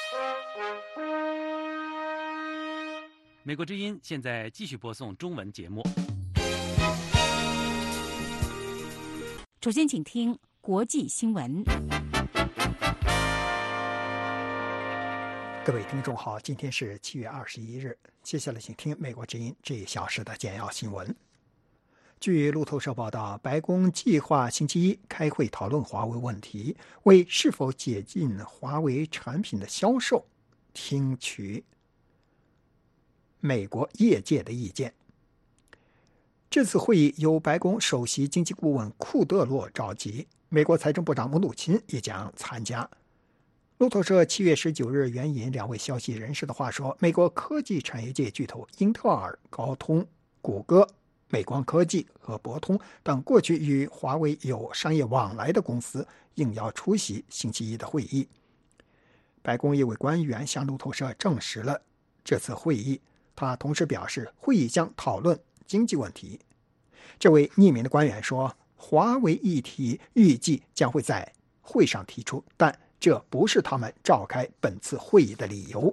美国之音现在继续播送中文节目。 首先，请听国际新闻。 各位听众好，今天是7月21日。接下来请听美国之音这一小时的简要新闻。据路透社报道，白宫计划星期一开会讨论华为问题，为是否解禁华为产品的销售听取美国业界的意见。这次会议由白宫首席经济顾问库德洛召集，美国财政部长姆努钦也将参加。路透社7月19日援引两位消息人士的话说，美国科技产业界巨头英特尔、高通、谷歌、美光科技和博通等过去与华为有商业往来的公司应邀出席星期一的会议。白宫一位官员向路透社证实了这次会议，他同时表示会议将讨论经济问题。这位匿名的官员说，华为议题预计将会在会上提出，但这不是他们召开本次会议的理由。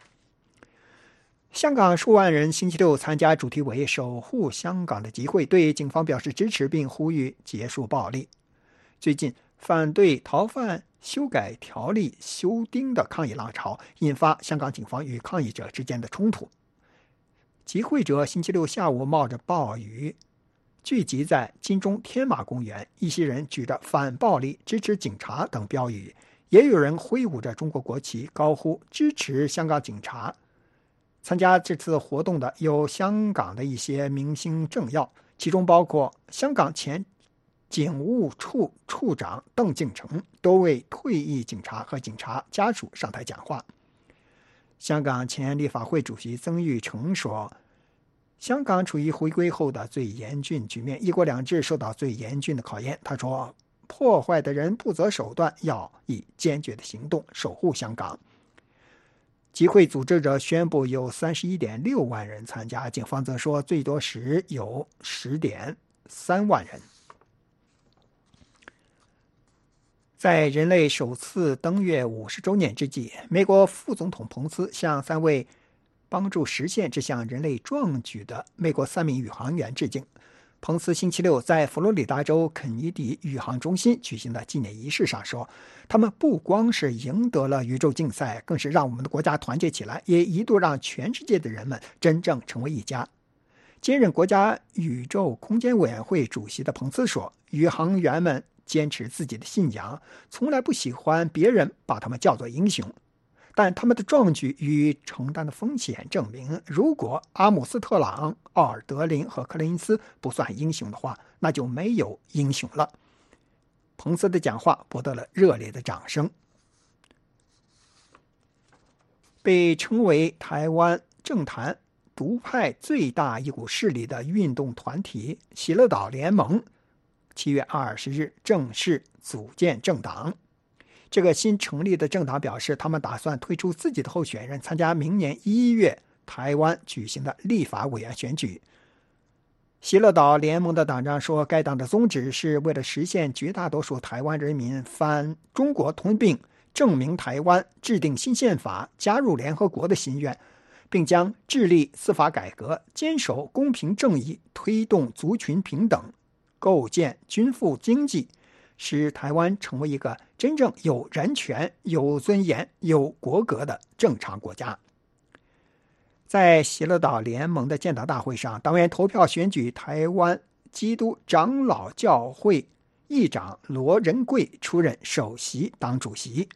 香港数万人星期六参加主题为守护香港的集会，对警方表示支持并呼吁结束暴力。最近反对逃犯修改条例修订的抗议浪潮引发香港警方与抗议者之间的冲突。集会者星期六下午冒着暴雨聚集在金钟天马公园，一些人举着反暴力、支持警察等标语，也有人挥舞着中国国旗，高呼支持香港警察。参加这次活动的有香港的一些明星政要，其中包括香港前警务处处长邓敬成，多位退役警察和警察家属上台讲话。香港前立法会主席曾钰成说，香港处于回归后的最严峻局面，一国两制受到最严峻的考验。他说，破坏的人不择手段，要以坚决的行动守护香港。集会组织者宣布有31.6万人参加，警方则说最多时有10.3万人。在人类首次登月50周年之际，美国副总统彭斯向3位帮助实现这项人类壮举的美国3名宇航员致敬。彭斯星期六在佛罗里达州肯尼迪宇航中心举行的纪念仪式上说，他们不光是赢得了宇宙竞赛，更是让我们的国家团结起来，也一度让全世界的人们真正成为一家。兼任国家宇宙空间委员会主席的彭斯说，宇航员们坚持自己的信仰，从来不喜欢别人把他们叫做英雄。但他们的壮举与承担的风险证明，如果阿姆斯特朗、奥尔德林和柯林斯不算英雄的话，那就没有英雄了。彭斯的讲话博得了热烈的掌声。被称为台湾政坛独派最大一股势力的运动团体喜乐岛联盟7月20日正式组建政党。这个新成立的政党表示，他们打算推出自己的候选人，参加明年1月台湾举行的立法委员选举。喜乐岛联盟的党章说，该党的宗旨是为了实现绝大多数台湾人民反中国吞并、证明台湾、制定新宪法、加入联合国的心愿，并将致力司法改革，坚守公平正义，推动族群平等，构建均富经济，使台湾成为一个真正有人权、有尊严、有国格的正常国家。在喜乐岛联盟的建党大会上，党员投票选举台湾基督长老教会议长罗仁贵出任首席党主席。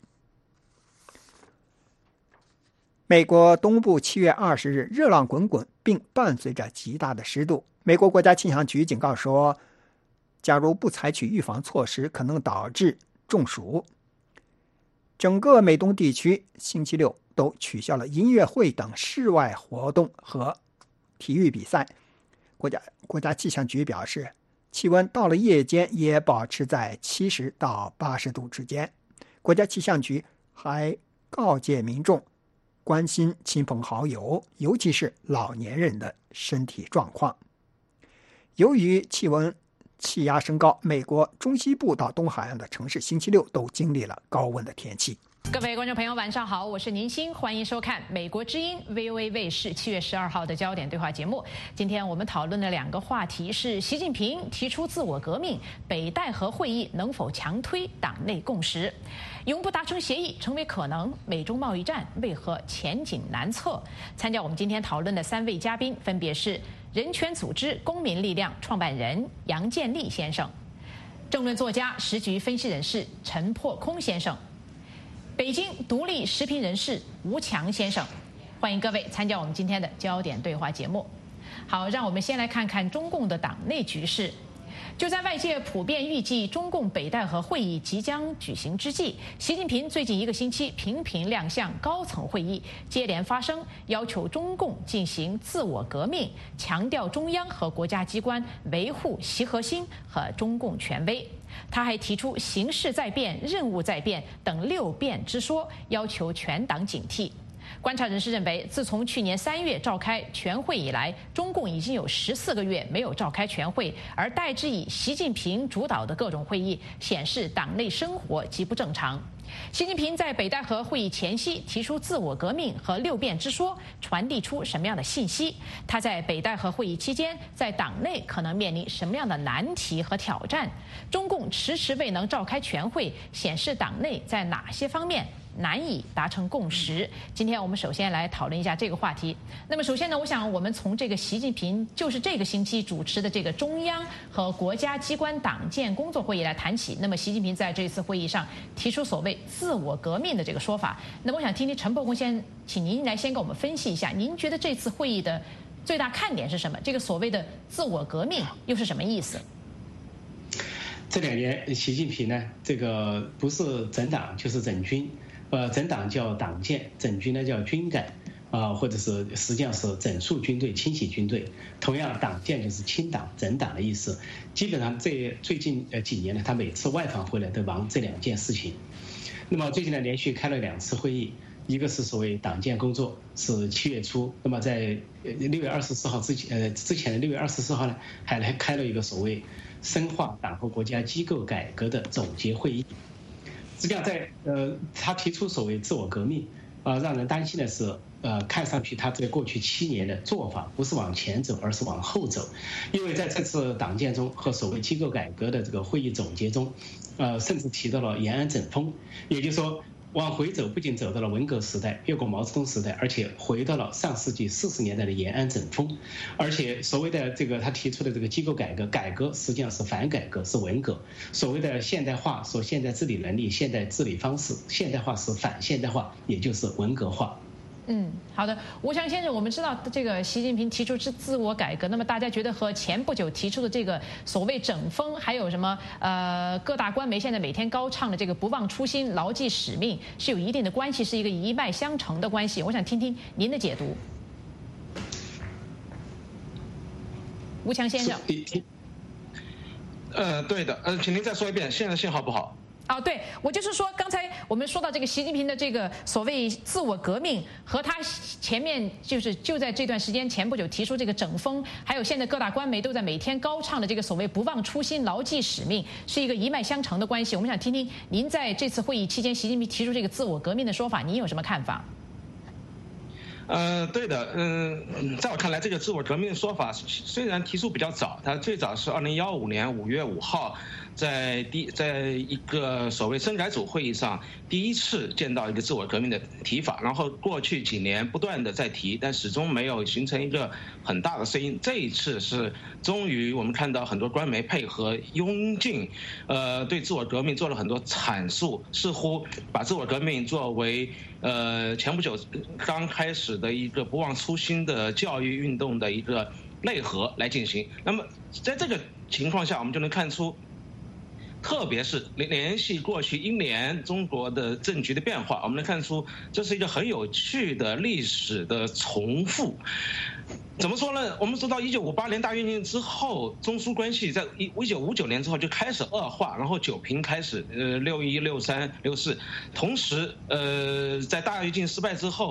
美国东部7月20日热浪滚滚，并伴随着极大的湿度。美国国家气象局警告说，假如不采取预防措施，可能导致中暑。整个美东地区星期六都取消了音乐会等室外活动和体育比赛。国家气象局表示，气温到了夜间也保持在70到80度之间。国家气象局还告诫民众关心亲朋好友，尤其是老年人的身体状况。由于气压升高，美国中西部到东海岸的城市星期六都经历了高温的天气。 各位观众朋友，晚上好，我是宁欣，欢迎收看美国之音 VOA 卫视7月12号的焦点对话节目。今天我们讨论的2个话题是：习近平提出自我革命，北戴河会议能否强推党内共识？永不达成协议成为可能，美中贸易战为何前景难测？参加我们今天讨论的3位嘉宾分别是人权组织公民力量创办人杨建立先生，政论作家、时局分析人士陈破空先生，北京独立时评人士吴强先生，欢迎各位参加我们今天的焦点对话节目。好，让我们先来看看中共的党内局势。就在外界普遍预计中共北戴河会议即将举行之际，习近平最近1个星期频频亮相高层会议，接连发声，要求中共进行自我革命，强调中央和国家机关维护习核心和中共权威。他还提出形势在变、任务在变等6变之说，要求全党警惕。观察人士认为，自从去年3月召开全会以来，中共已经有14个月没有召开全会，而代之以习近平主导的各种会议，显示党内生活极不正常。习近平在北戴河会议前夕提出自我革命和6变之说，传递出什么样的信息？他在北戴河会议期间，在党内可能面临什么样的难题和挑战？中共迟迟未能召开全会，显示党内在哪些方面难以达成共识？今天我们首先来讨论一下这个话题。那么首先呢，我想我们从这个习近平就是这个星期主持的这个中央和国家机关党建工作会议来谈起。那么习近平在这次会议上提出所谓自我革命的这个说法。那么我想听听陈破空先，请您来先给我们分析一下，您觉得这次会议的最大看点是什么？这个所谓的自我革命又是什么意思？ 这2年，习近平呢，这个不是整党就是整军，整党叫党建，整军呢叫军改，或者是实际上是整肃军队、清洗军队。同样，党建就是清党、整党的意思。基本上这最近几年呢，他每次外访回来都忙这2件事情。那么最近呢，连续开了2次会议，一个是所谓党建工作，是7月初。那么在6月24号之前的6月24号呢，还来开了一个所谓深化党和国家机构改革的总结会议。实际上在他提出所谓自我革命，让人担心的是，看上去他在过去7年的做法不是往前走，而是往后走。因为在这次党建中和所谓机构改革的这个会议总结中，甚至提到了延安整风，也就是说，往回走，不仅走到了文革时代，越过毛泽东时代，而且回到了上世纪40年代的延安整风。而且所谓的这个他提出的这个机构改革，改革实际上是反改革，是文革。所谓的现代化，说现代治理能力、现代治理方式，现代化是反现代化，也就是文革化。 好的，吴强先生，我们知道这个习近平提出是自我改革，那么大家觉得和前不久提出的这个所谓整风，还有什么各大官媒现在每天高唱的这个不忘初心、牢记使命，是有一定的关系，是一个一脉相承的关系。我想听听您的解读。吴强先生。 对的，请您再说一遍，现在信号不好。 对，我就是说，刚才我们说到这个习近平的这个所谓自我革命，和他前面就在这段时间前不久提出这个整风，还有现在各大官媒都在每天高唱的这个所谓不忘初心、牢记使命，是一个一脉相承的关系。我们想听听您在这次会议期间，习近平提出这个自我革命的说法，您有什么看法？ 对的，在我看来，这个自我革命的说法虽然提出比较早，它最早是2015年5月5号。在一个所谓深改组会议上，第一次见到一个自我革命的提法，然后过去几年不断的在提，但始终没有形成一个很大的声音。这一次是终于我们看到很多官媒配合拥进，对自我革命做了很多阐述，似乎把自我革命作为前不久刚开始的一个不忘初心的教育运动的一个内核来进行。那么在这个情况下，我们就能看出。特别是联系过去1年中国的政局的变化，我们能看出这是一个很有趣的历史的重复。怎么说呢？我们知道1958年大跃进之后，中苏关系在1959年之后就开始恶化，然后9平开始，61、63、64。同时，在大跃进失败之后，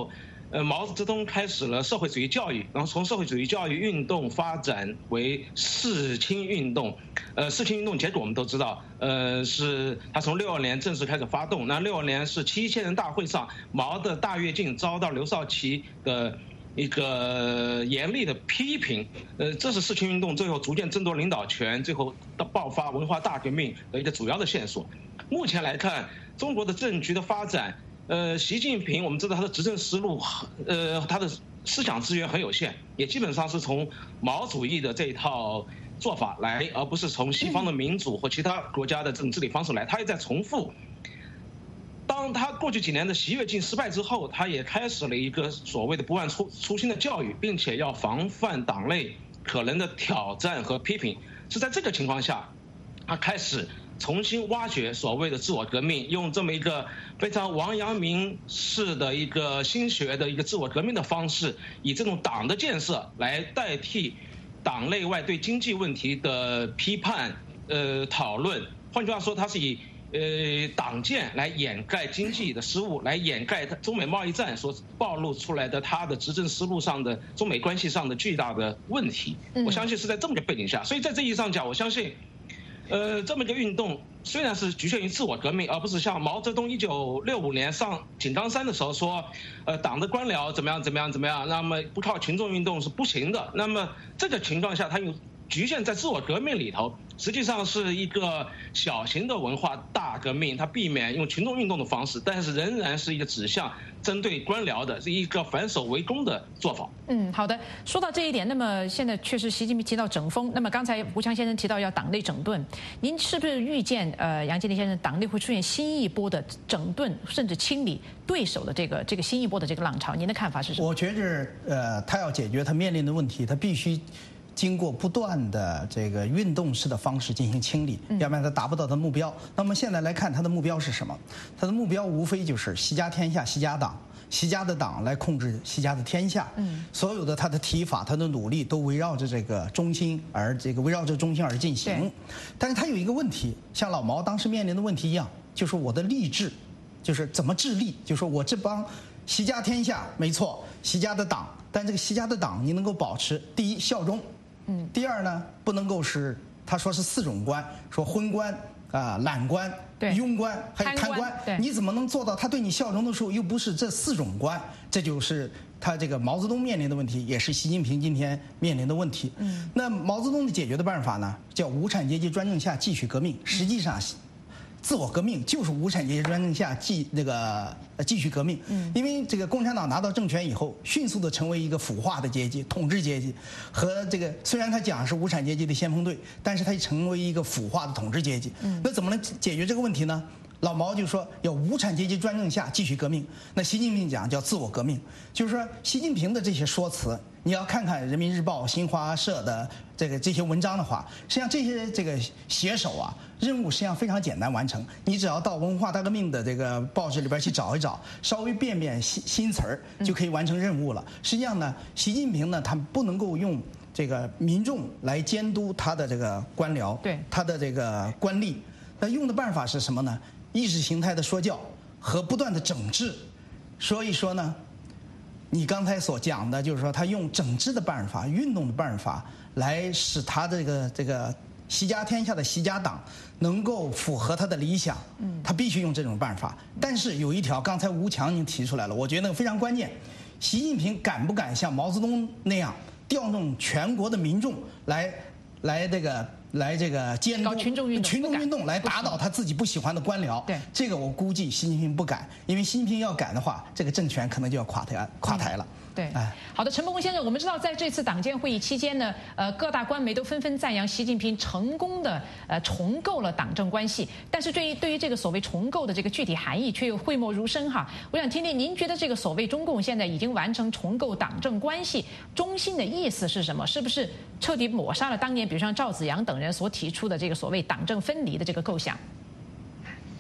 毛泽东开始了社会主义教育，然后从社会主义教育运动发展为世青运动。世青运动结果我们都知道，是他从62年正式开始发动。那62年是7000人大会上，毛的大跃进遭到刘少奇的一个严厉的批评。这是世青运动最后逐渐争夺领导权，最后的爆发文化大革命的一个主要的线索。目前来看，中国的政局的发展。习近平我们知道他的执政思路，他的思想资源很有限，也基本上是从毛主义的这一套做法来，而不是从西方的民主或其他国家的这种治理方式来。他也在重复。当他过去几年的习跃进失败之后，他也开始了一个所谓的不忘初心的教育，并且要防范党内可能的挑战和批评。是在这个情况下，他开始重新挖掘所谓的自我革命，用这么一个非常王阳明式的一个新学的一个自我革命的方式，以这种党的建设来代替党内外对经济问题的批判讨论。换句话说，它是以党建来掩盖经济的失误，来掩盖中美贸易战所暴露出来的他的执政思路上的中美关系上的巨大的问题。我相信是在这么个背景下，所以在这意义上讲，我相信这么一个运动虽然是局限于自我革命，而不是像毛泽东1965年上井冈山的时候说，党的官僚怎么样，那么不靠群众运动是不行的。那么这个情况下，它又局限在自我革命里头，实际上是一个小型的文化大革命，它避免用群众运动的方式，但是仍然是一个指向针对官僚的，是一个反守为攻的做法。 好的。说到这一点，那么现在确实习近平提到整风，那么刚才吴强先生提到要党内整顿，您是不是预见杨洁篪先生党内会出现新一波的整顿甚至清理对手的这个新一波的这个浪潮？您的看法是什么？ 我觉着他要解决他面临的问题，他必须经过不断的这个运动式的方式进行清理，要不然他达不到他的目标。那么现在来看，他的目标是什么？他的目标无非就是习家天下，习家党，习家的党来控制习家的天下。所有的他的提法，他的努力都围绕着这个中心而进行。但是他有一个问题，像老毛当时面临的问题一样，就是我的吏治，就是怎么治吏，就是我这帮习家天下没错，习家的党，但这个习家的党你能够保持第一效忠。第二呢，不能够是他说是4种官，说昏官懒官、庸官还有贪官，你怎么能做到他对你效忠的时候又不是这4种官？这就是他这个毛泽东面临的问题，也是习近平今天面临的问题。那毛泽东的解决的办法呢，叫无产阶级专政下继续革命。实际上，自我革命就是无产阶级专政下继续革命。因为这个共产党拿到政权以后，迅速的成为一个腐化的阶级、统治阶级，和这个虽然他讲是无产阶级的先锋队，但是他成为一个腐化的统治阶级。那怎么能解决这个问题呢？老毛就说要无产阶级专政下继续革命，那习近平讲叫自我革命，就是说习近平的这些说辞，你要看看人民日报、新华社的这些文章的话，实际上这些这个写手啊，任务实际上非常简单完成，你只要到文化大革命的这个报纸里边去找一找，稍微变变新词儿，就可以完成任务了。实际上呢，习近平呢，他不能够用这个民众来监督他的这个官僚，他的这个官吏，那用的办法是什么呢？意识形态的说教和不断的整治。所以说呢，你刚才所讲的就是说他用整治的办法、运动的办法来使他这个习家天下的习家党能够符合他的理想，他必须用这种办法。但是有一条，刚才吴强您提出来了，我觉得非常关键，习近平敢不敢像毛泽东那样调动全国的民众来这个监督群众运动来打倒他自己不喜欢的官僚。这个我估计习近平不敢，因为习近平要敢的话，这个政权可能就要垮台了。 好的，陈伯宏先生，我们知道在这次党建会议期间呢，各大官媒都纷纷赞扬习近平成功的重构了党政关系，但是对于这个所谓重构的这个具体含义却又讳莫如深哈。我想听听您觉得这个所谓中共现在已经完成重构党政关系，中心的意思是什么？是不是彻底抹杀了当年比如像赵紫阳等人所提出的这个所谓党政分离的这个构想？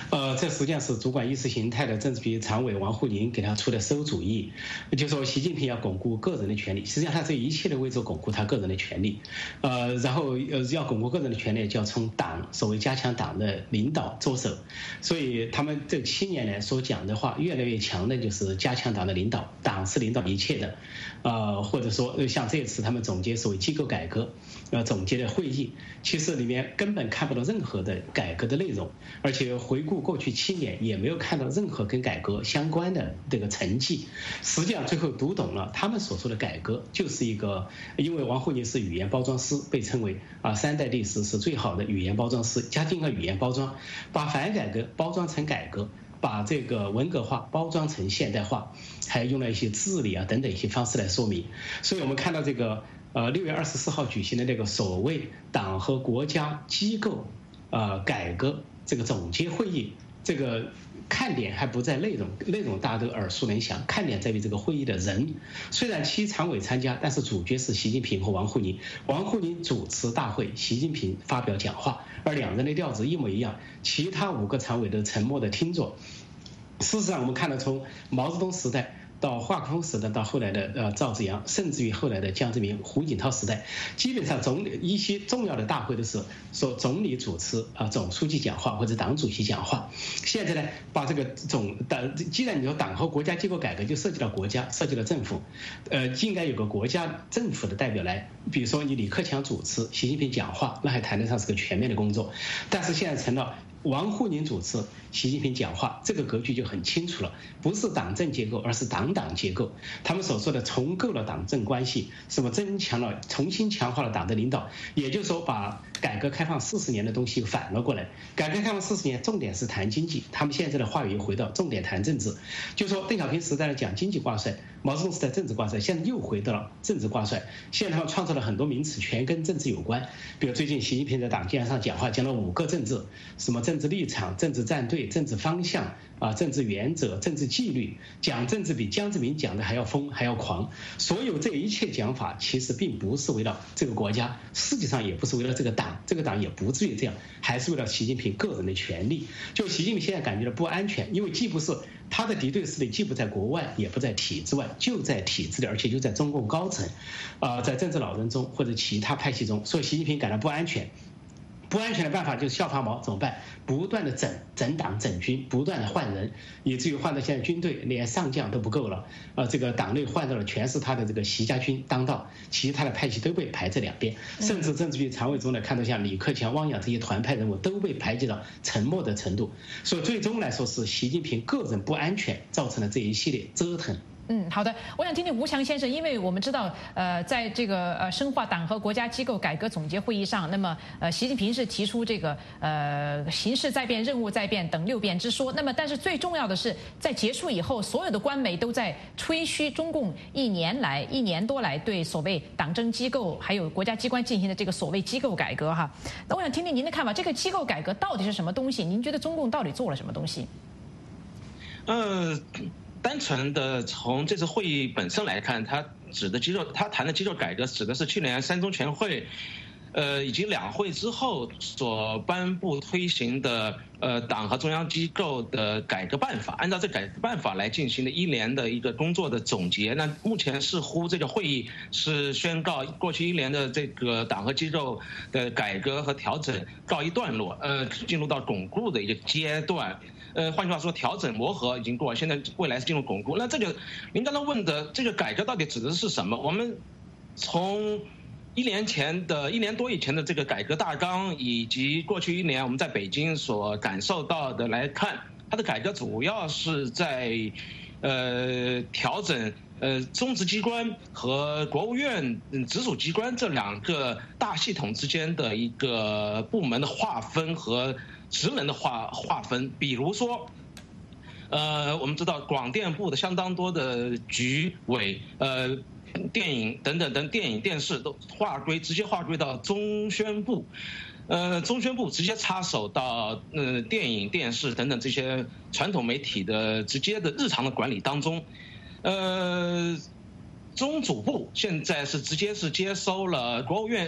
这实际上是主管意识形态的政治局常委王沪宁给他出的馊主意，就说习近平要巩固个人的权利，实际上他这一切的为着巩固他个人的权利，然后要巩固个人的权利，就要从党所谓加强党的领导着手，所以他们这7年来所讲的话越来越强的就是加强党的领导，党是领导一切的，或者说像这次他们总结所谓机构改革，总结的会议，其实里面根本看不到任何的改革的内容，而且回顾过去7年也没有看到任何跟改革相关的这个成绩。实际上最后读懂了他们所说的改革就是一个，因为王沪宁是语言包装师，被称为3代历史是最好的语言包装师，加进了语言包装，把反改革包装成改革，把这个文革化包装成现代化，还用了一些治理等等一些方式来说明。所以我们看到这个6月24号举行的那个所谓党和国家机构改革这个总结会议，这个看点还不在内容，内容大家都耳熟能详，看点在于这个会议的人。虽然7常委参加，但是主角是习近平和王沪宁，王沪宁主持大会，习近平发表讲话，而两人的调子一模一样，其他5个常委都沉默地听着。事实上我们看到从毛泽东时代到华国锋时代，到后来的赵紫阳，甚至于后来的江泽民、胡锦涛时代，基本上一些重要的大会都是说总理主持总书记讲话或者党主席讲话。现在呢，把这个既然你说党和国家机构改革，就涉及到国家，涉及到政府，应该有个国家政府的代表来，比如说你李克强主持，习近平讲话，那还谈得上是个全面的工作。但是现在成了王沪宁主持，习近平讲话，这个格局就很清楚了，不是党政结构，而是党结构。他们所说的重构了党政关系，什么重新强化了党的领导，也就是说把改革开放40年的东西反了过来。改革开放40年重点是谈经济，他们现在的话语回到重点谈政治，就说邓小平时代的讲经济挂帅，毛泽东时代政治挂帅，现在又回到了政治挂帅。现在他们创造了很多名词，全跟政治有关，比如最近习近平在党建上讲话，讲了5个政治，什么政治立场、政治站队、政治方向政治原则、政治纪律，讲政治比江泽民讲的还要疯还要狂。所有这一切讲法其实并不是为了这个国家，实际上也不是为了这个党，这个党也不至于这样，还是为了习近平个人的权利。就习近平现在感觉到不安全，因为既不是他的敌对势力，既不在国外也不在体制外，就在体制里，而且就在中共高层在政治老人中或者其他派系中，所以习近平感到不安全。不安全的办法就是效仿毛，怎么办？不断的整党整军，不断的换人，以至于换到现在军队连上将都不够了，这个党内换到了全是他的这个习家军当道，其他的派系都被排在两边，甚至政治局常委中呢，看到像李克强、汪洋这些团派人物都被排挤到沉默的程度，所以最终来说是习近平个人不安全造成了这一系列折腾。 好的，我想听听吴强先生，因为我们知道，在这个深化党和国家机构改革总结会议上，那么习近平是提出这个形势在变、任务在变等6变之说。那么，但是最重要的是，在结束以后，所有的官媒都在吹嘘中共1年多来对所谓党政机构还有国家机关进行的这个所谓机构改革哈。那我想听听您的看法，这个机构改革到底是什么东西？您觉得中共到底做了什么东西？ 单纯的从这次会议本身来看，他谈的机构改革指的是去年3中全会，以及2会之后所颁布推行的党和中央机构的改革办法，按照这改革办法来进行的1年的一个工作的总结。那目前似乎这个会议是宣告过去1年的这个党和机构的改革和调整告一段落，进入到巩固的一个阶段。换句话说，调整磨合已经过，现在未来是进入巩固。那这个您刚才问的这个改革到底指的是什么？我们从1年多以前的这个改革大纲，以及过去1年我们在北京所感受到的来看，它的改革主要是在调整中执机关和国务院直属机关这2个大系统之间的一个部门的划分和职能的划分。比如说我们知道广电部的相当多的局委电影等等电影电视都直接划归到中宣部，中宣部直接插手到电影电视等等这些传统媒体的直接的日常的管理当中。中组部现在是直接接收了国务院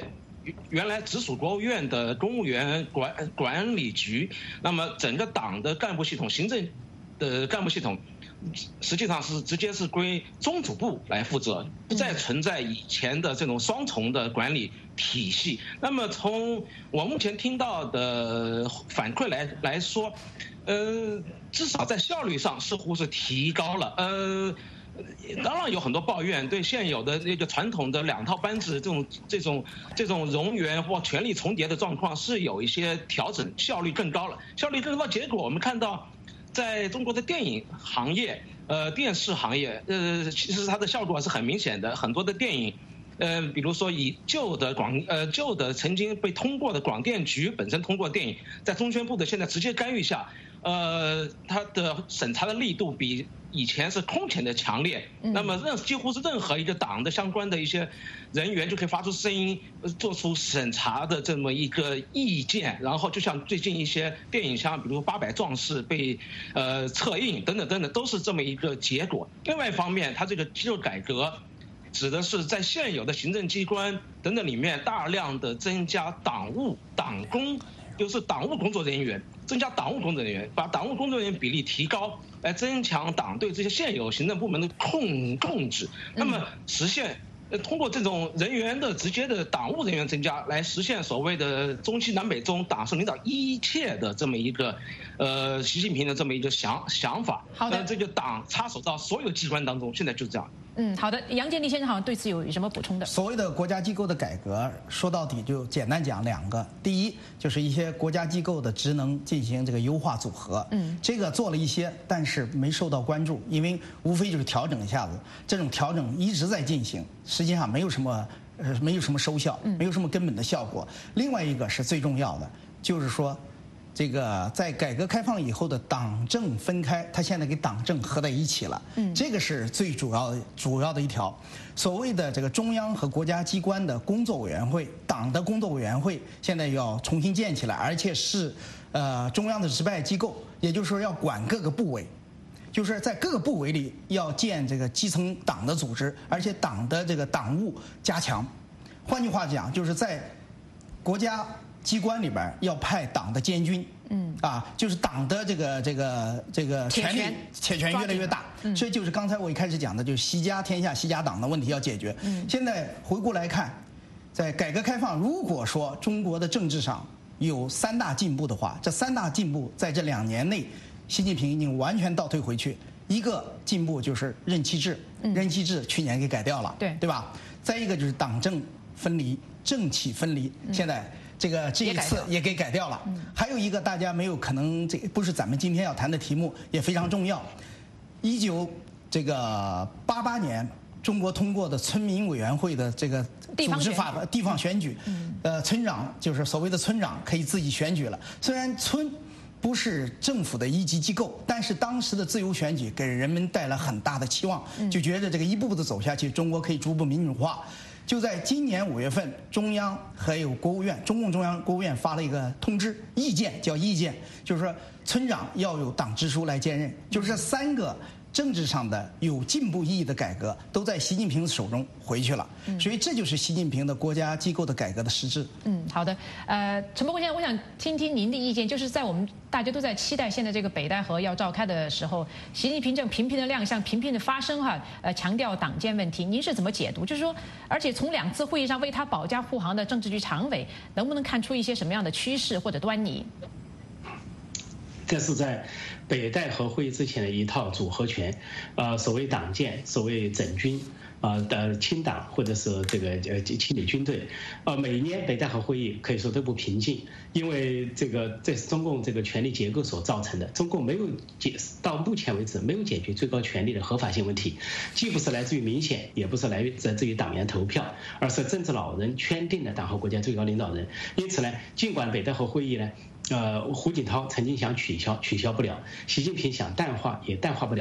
原来直属国务院的公务员管理局，那么整个党的干部系统、行政的干部系统，实际上是直接是归中组部来负责，不再存在以前的这种双重的管理体系。那么从我目前听到的反馈来说，至少在效率上似乎是提高了。当然有很多抱怨，对现有的那个传统的2套班子这种冗员或权力重叠的状况是有一些调整，效率更高了。效率更高，结果我们看到，在中国的电影行业、电视行业，其实它的效果是很明显的。很多的电影，比如说以旧的曾经被通过的广电局本身通过的电影，在中宣部的现在直接干预下，它的审查的力度比以前是空前的强烈。那么几乎是任何一个党的相关的一些人员就可以发出声音，做出审查的这么一个意见。然后就像最近一些电影，像比如《800壮士》被撤映等等等等，都是这么一个结果。另外一方面，它这个肌肉改革指的是在现有的行政机关等等里面大量的增加党务工作人员，增加党务工作人员，把党务工作人员比例提高，来增强党对这些现有行政部门的控制。那么实现通过这种人员的直接的党务人员增加，来实现所谓的中西南北中党是领导一切的这么一个习近平的这么一个想法。 好的， 这个党插手到所有机关当中，现在就这样。 好的，杨建立先生好像对此有什么补充的？ 所谓的国家机构的改革，说到底就简单讲2个。第一，就是一些国家机构的职能进行这个优化组合。这个做了一些，但是没受到关注，因为无非就是调整一下子，这种调整一直在进行，实际上没有什么收效，没有什么根本的效果。另外一个是最重要的，就是说，这个在改革开放以后的党政分开，它现在给党政合在一起了。这个是最主要的一条。所谓的这个中央和国家机关的工作委员会，党的工作委员会现在要重新建起来，而且是中央的直派机构，也就是说要管各个部委。就是在各个部委里要建这个基层党的组织，而且党的这个党务加强。换句话讲，就是在国家机关里边要派党的监军，就是党的这个权力铁拳越来越大。所以就是刚才我一开始讲的，就是习家天下习家党的问题要解决。现在回顾来看，在改革开放，如果说中国的政治上有3大进步的话，这3大进步在这2年内，习近平已经完全倒退回去。一个进步就是任期制，任期制去年给改掉了，对吧？再一个就是党政分离、政企分离，现在这一次也给改掉了。还有一个大家没有可能，这不是咱们今天要谈的题目，也非常重要。1988年中国通过的村民委员会的这个组织法的地方选举，村长就是所谓的村长可以自己选举了。虽然村不是政府的1级机构，但是当时的自由选举给人们带来很大的期望，就觉得这个一步步的走下去，中国可以逐步民主化。就在今年5月份，中央还有国务院，中共中央国务院发了一个通知，意见，就是说村长要有党支书来兼任，就是这3个政治上的有进步意义的改革都在习近平手中回去了，所以这就是习近平的国家机构的改革的实质。 好的，陈伯公先生，我想听听您的意见，就是在我们大家都在期待现在这个北戴河要召开的时候，习近平正频频的亮相，频频的发声强调党建问题，您是怎么解读？就是说，而且从2次会议上为他保驾护航的政治局常委，能不能看出一些什么样的趋势或者端倪？ 这是在北戴河会议之前的一套组合拳，所谓党建，所谓整军，的清党或者是这个清理军队，每年北戴河会议可以说都不平静，因为这是中共这个权力结构所造成的。中共没有到目前为止没有解决最高权力的合法性问题，既不是来自于民选，也不是来自于党员投票，而是政治老人圈定的党和国家最高领导人。因此呢，尽管北戴河会议呢，胡锦涛曾经想取消不了，习近平想淡化也淡化不了。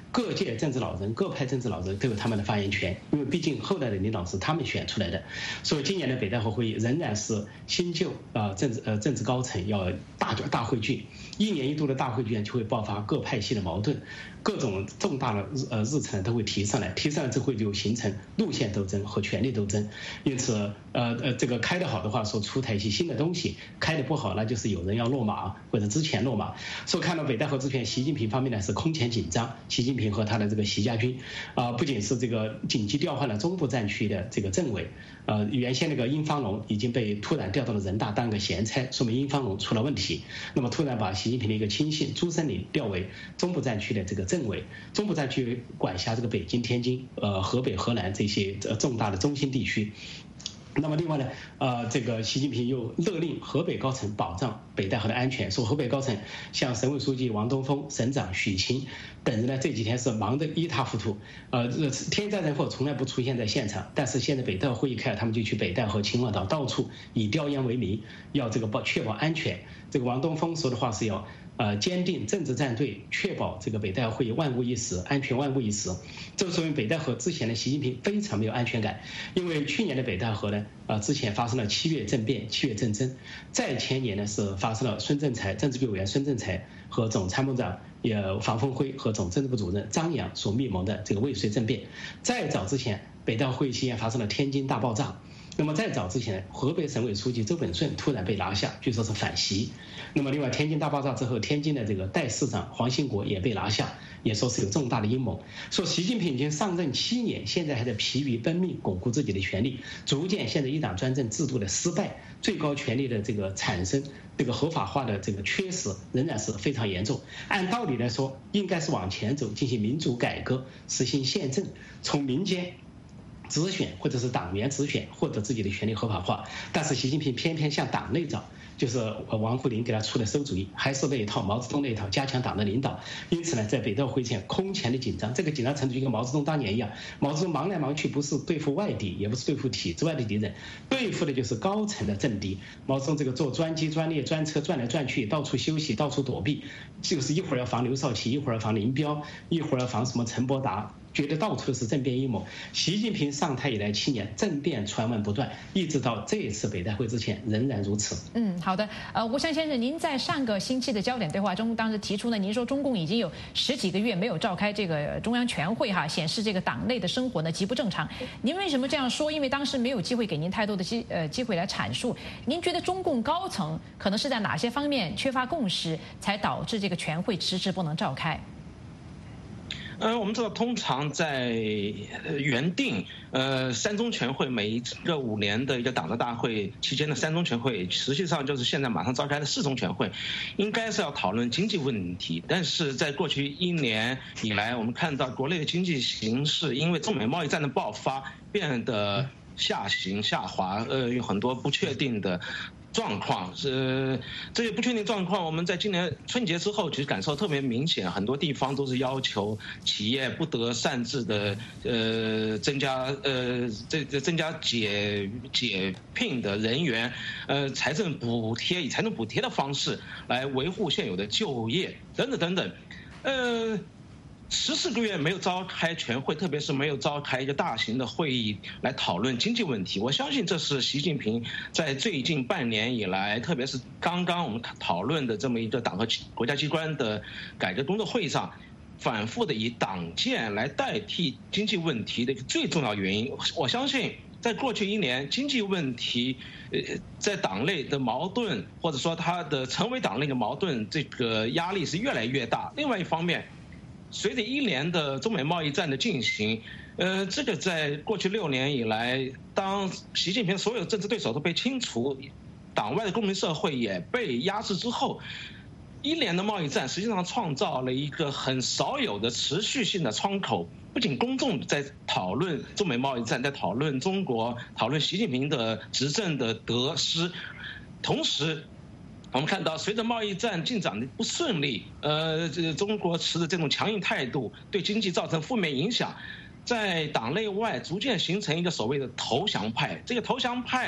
各界政治老人、各派政治老人都有他们的发言权，因为毕竟后来的领导是他们选出来的。所以今年的北戴河会议仍然是新旧政治高层要大汇聚，1年1度的大汇聚就会爆发各派系的矛盾，各种重大的日程都会提上来之后就形成路线斗争和权力斗争。因此这个开得好的话说出台一些新的东西，开得不好那就是有人要落马或者之前落马。所以看到北戴河之前，习近平方面呢是空前紧张，习近平和他的这个习家军不仅是这个紧急调换了中部战区的这个政委，原先那个殷方龙已经被突然调到了人大当个闲差，说明殷方龙出了问题。那么突然把习近平的一个亲信朱森林调为中部战区的这个政委，中部战区管辖这个北京、天津、河北、河南这些重大的中心地区。那么另外呢，这个习近平又勒令河北高层保障北戴河的安全，说河北高层像省委书记王东峰、省长许晴等人呢，这几天是忙得一塌糊涂。天灾人祸从来不出现在现场，但是现在北戴河会议开了，他们就去北戴河、秦皇岛到处以调研为名，要这个确保安全。这个王东峰说的话是要坚定政治站队，确保这个北戴河会议万无一失，安全万无一失。这说明北戴河之前的习近平非常没有安全感，因为去年的北戴河呢，之前发生了7月政变、7月政争，再前年呢是发生了政治局委员孙政才和总参谋长房凤辉和总政治部主任张扬所密谋的这个未遂政变，再早之前北戴河会议期间发生了天津大爆炸。那么再早之前，河北省委书记周本顺突然被拿下，据说是反袭。那么另外，天津大爆炸之后，天津的这个代市长黄兴国也被拿下，也说是有重大的阴谋。说习近平已经上任7年，现在还在疲于奔命巩固自己的权力，逐渐现在一党专政制度的失败，最高权力的这个产生，这个合法化的这个缺失仍然是非常严重。按道理来说，应该是往前走，进行民主改革，实行宪政，从民间直选或者是党员直选获得自己的权利合法化，但是习近平偏偏向党内找，就是王沪宁给他出的馊主意，还是那一套毛泽东那一套，加强党的领导。因此呢，在北戴河会前空前的紧张，这个紧张程度就跟毛泽东当年一样，毛泽东忙来忙去不是对付外敌，也不是对付体制外的敌人，对付的就是高层的政敌。毛泽东这个坐专机、专列、专车转来转去，到处休息，到处躲避，就是一会儿要防刘少奇，一会儿要防林彪，一会儿要防什么陈伯达。觉得到处都是政变阴谋。习近平上台以来7年，政变传闻不断，一直到这一次北戴会之前仍然如此。 好的。吴湘先生，您在上个星期的焦点对话中，当时提出呢，您说中共已经有10几个月没有召开这个中央全会显示这个党内的生活呢极不正常。您为什么这样说？因为当时没有机会给您太多的机会来阐述。您觉得中共高层可能是在哪些方面缺乏共识，才导致这个全会迟迟不能召开？ 我们知道，通常在原定3中全会每一个5年的一个党的大会期间的3中全会，实际上就是现在马上召开的4中全会，应该是要讨论经济问题。但是在过去1年以来，我们看到国内的经济形势因为中美贸易战的爆发变得下行下滑，有很多不确定的状况。这些不确定状况，我们在今年春节之后其实感受特别明显，很多地方都是要求企业不得擅自的增加解聘的人员，以财政补贴的方式来维护现有的就业等等等等。14个月没有召开全会，特别是没有召开一个大型的会议来讨论经济问题，我相信这是习近平在最近半年以来，特别是刚刚我们讨论的这么一个党和国家机关的改革工作会议上，反复的以党建来代替经济问题的一个最重要原因。我相信在过去1年，经济问题在党内的矛盾，或者说它的成为党内的矛盾，这个压力是越来越大。另外一方面，随着1年的中美贸易战的进行，这个在过去6年以来，当习近平所有政治对手都被清除，党外的公民社会也被压制之后，1年的贸易战实际上创造了一个很少有的持续性的窗口。不仅公众在讨论中美贸易战，在讨论中国，讨论习近平的执政的得失，同时我们看到，随着贸易战进展的不顺利，中国持的这种强硬态度对经济造成负面影响，在党内外逐渐形成一个所谓的投降派。这个投降派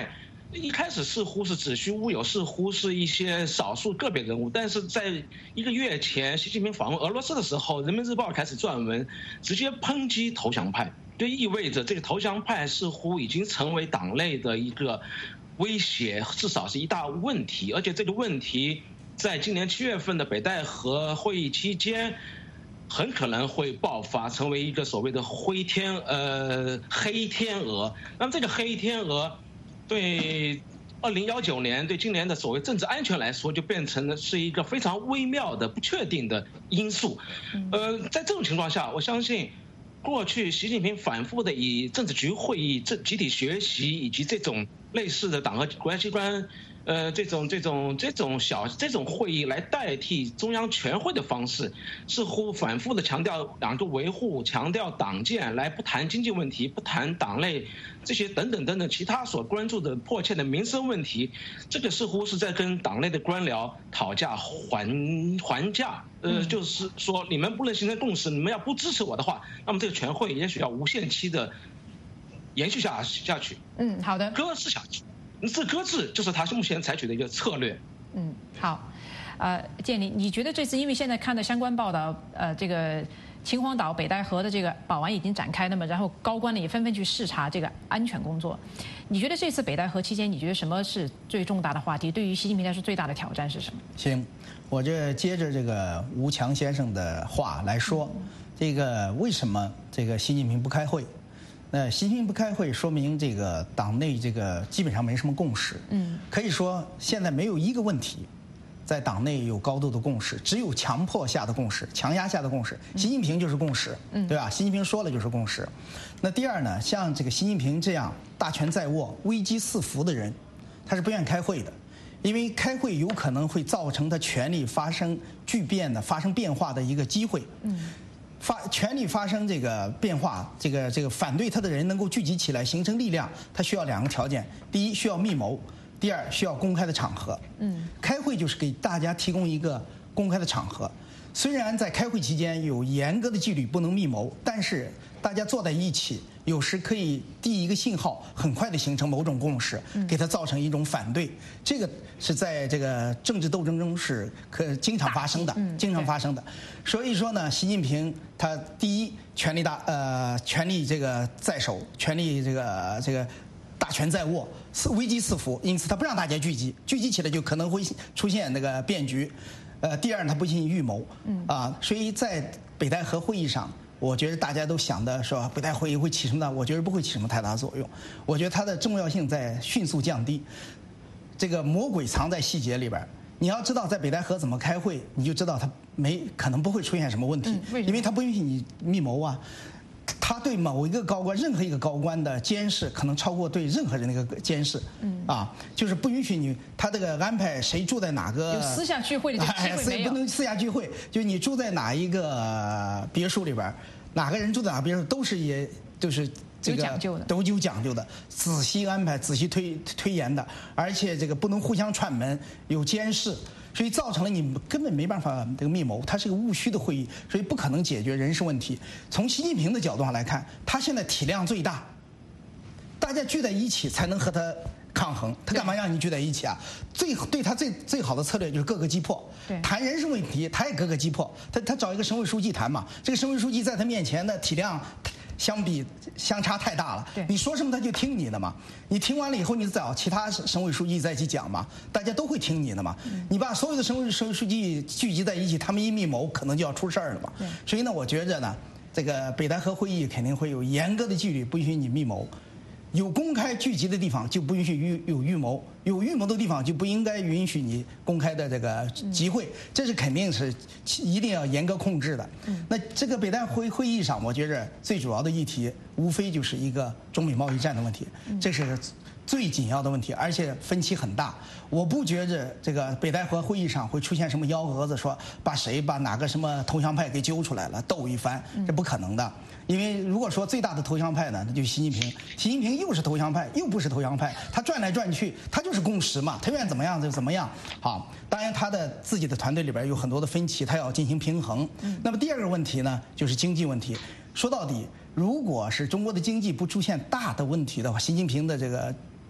一开始似乎是子虚乌有，似乎是一些少数个别人物，但是在1个月前，习近平访问俄罗斯的时候，《人民日报》开始撰文，直接抨击投降派，就意味着这个投降派似乎已经成为党内的一个威胁，至少是一大问题。而且这个问题在今年7月份的北戴河会议期间，很可能会爆发，成为一个所谓的黑天鹅。那么这个黑天鹅，对2019年对今年的所谓政治安全来说，就变成了是一个非常微妙的、不确定的因素。在这种情况下，我相信过去习近平反复的以政治局会议、集体学习以及这种类似的党和国家机关，这种会议来代替中央全会的方式，似乎反复的强调两个维护，强调党建，来不谈经济问题，不谈党内这些等等其他所关注的迫切的民生问题，这个似乎是在跟党内的官僚讨价还价。就是说你们不能形成共识，你们要不支持我的话，那么这个全会也许要无限期的延续下去。 好的， 搁置下去。这搁置就是他目前采取的一个策略。 好，建林，你觉得这次因为现在看到相关报道，这个秦皇岛北戴河的这个保安已经展开，那么然后高官呢也纷纷去视察这个安全工作，你觉得这次北戴河期间，你觉得什么是最重大的话题？对于习近平来说，最大的挑战是什么？ 行，我这接着这个吴强先生的话来说，这个为什么这个习近平不开会？那习近平不开会，说明这个党内这个基本上没什么共识。可以说现在没有一个问题在党内有高度的共识，只有强迫下的共识、强压下的共识。习近平就是共识，对吧？习近平说了就是共识。那第二呢，像这个习近平这样大权在握、危机四伏的人，他是不愿意开会的，因为开会有可能会造成他权力发生巨变的、发生变化的一个机会。权力发生这个变化，这个反对他的人能够聚集起来形成力量，他需要2个条件：第一，需要密谋；第二，需要公开的场合。开会就是给大家提供一个公开的场合。虽然在开会期间有严格的纪律，不能密谋，但是大家坐在一起，有时可以递一个信号，很快的形成某种共识，给它造成一种反对。这个是在这个政治斗争中是经常发生的，经常发生的。所以说呢，习近平他第一，权力这个在手，权力这个大权在握，危机四伏，因此他不让大家聚集起来就可能会出现那个变局。第二，他不进行预谋，所以在北戴河会议上，我觉得大家都想的说北戴河会议会起什么呢？我觉得不会起什么太大作用。我觉得它的重要性在迅速降低。这个魔鬼藏在细节里边。你要知道，在北戴河怎么开会，你就知道它可能不会出现什么问题，因为它不允许你密谋啊。他对某一个高官，任何一个高官的监视，可能超过对任何人的一个监视。就是不允许你他这个安排谁住在哪个有私下聚会的机会没有， 不能私下聚会，就是你住在哪一个别墅里边，哪个人住在哪个别墅都是就是这个都有讲究的，仔细安排、仔细推演的，而且这个不能互相串门，有监视。所以造成了你根本没办法这个密谋，它是个务虚的会议，所以不可能解决人事问题。从习近平的角度上来看，他现在体量最大，大家聚在一起才能和他抗衡。他干嘛让你聚在一起啊？对他最好的策略就是各个击破。谈人事问题，他也各个击破。他找一个省委书记谈嘛，这个省委书记在他面前的体量相差太大了，你说什么他就听你的嘛。你听完了以后，你找其他省委书记再去讲嘛，大家都会听你的嘛。你把所有的省委书记聚集在一起，他们一密谋，可能就要出事儿了嘛。所以呢，我觉着呢，这个北戴河会议肯定会有严格的纪律，不允许你密谋。有公开聚集的地方就不允许有预谋，有预谋的地方就不应该允许你公开的这个集会，这是肯定是一定要严格控制的。那这个北戴河会议上，我觉着最主要的议题无非就是一个中美贸易战的问题，这是最紧要的问题，而且分歧很大。我不觉着这个北戴河会议上会出现什么幺蛾子，说把哪个什么投降派给揪出来了斗一番，这不可能的。因为如果说最大的投降派呢，那就是习近平。习近平又是投降派，又不是投降派，他转来转去，他就是共识嘛，他愿意怎么样就怎么样。好，当然他的自己的团队里边有很多的分歧，他要进行平衡。那么第二个问题呢，就是经济问题。说到底，如果是中国的经济不出现大的问题的话，习近平的这个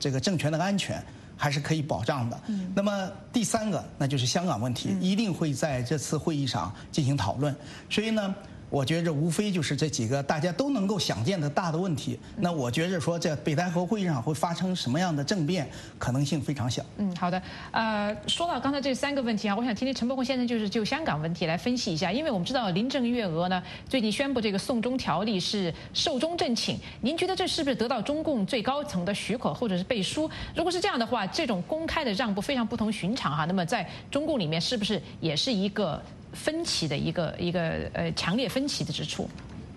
这个政权的安全还是可以保障的。那么第3个，那就是香港问题，一定会在这次会议上进行讨论。所以呢，我觉着无非就是这几个大家都能够想见的大的问题。那我觉着说，在北戴河会议上会发生什么样的政变，可能性非常小。 好的。说到刚才这3个问题啊，我想听听陈伯宏先生就香港问题来分析一下，因为我们知道林郑月娥呢最近宣布这个送中条例是寿终正寝，您觉得这是不是得到中共最高层的许可或者是背书？如果是这样的话，这种公开的让步非常不同寻常哈。那么在中共里面是不是也是一个分歧的一个强烈分歧的之处？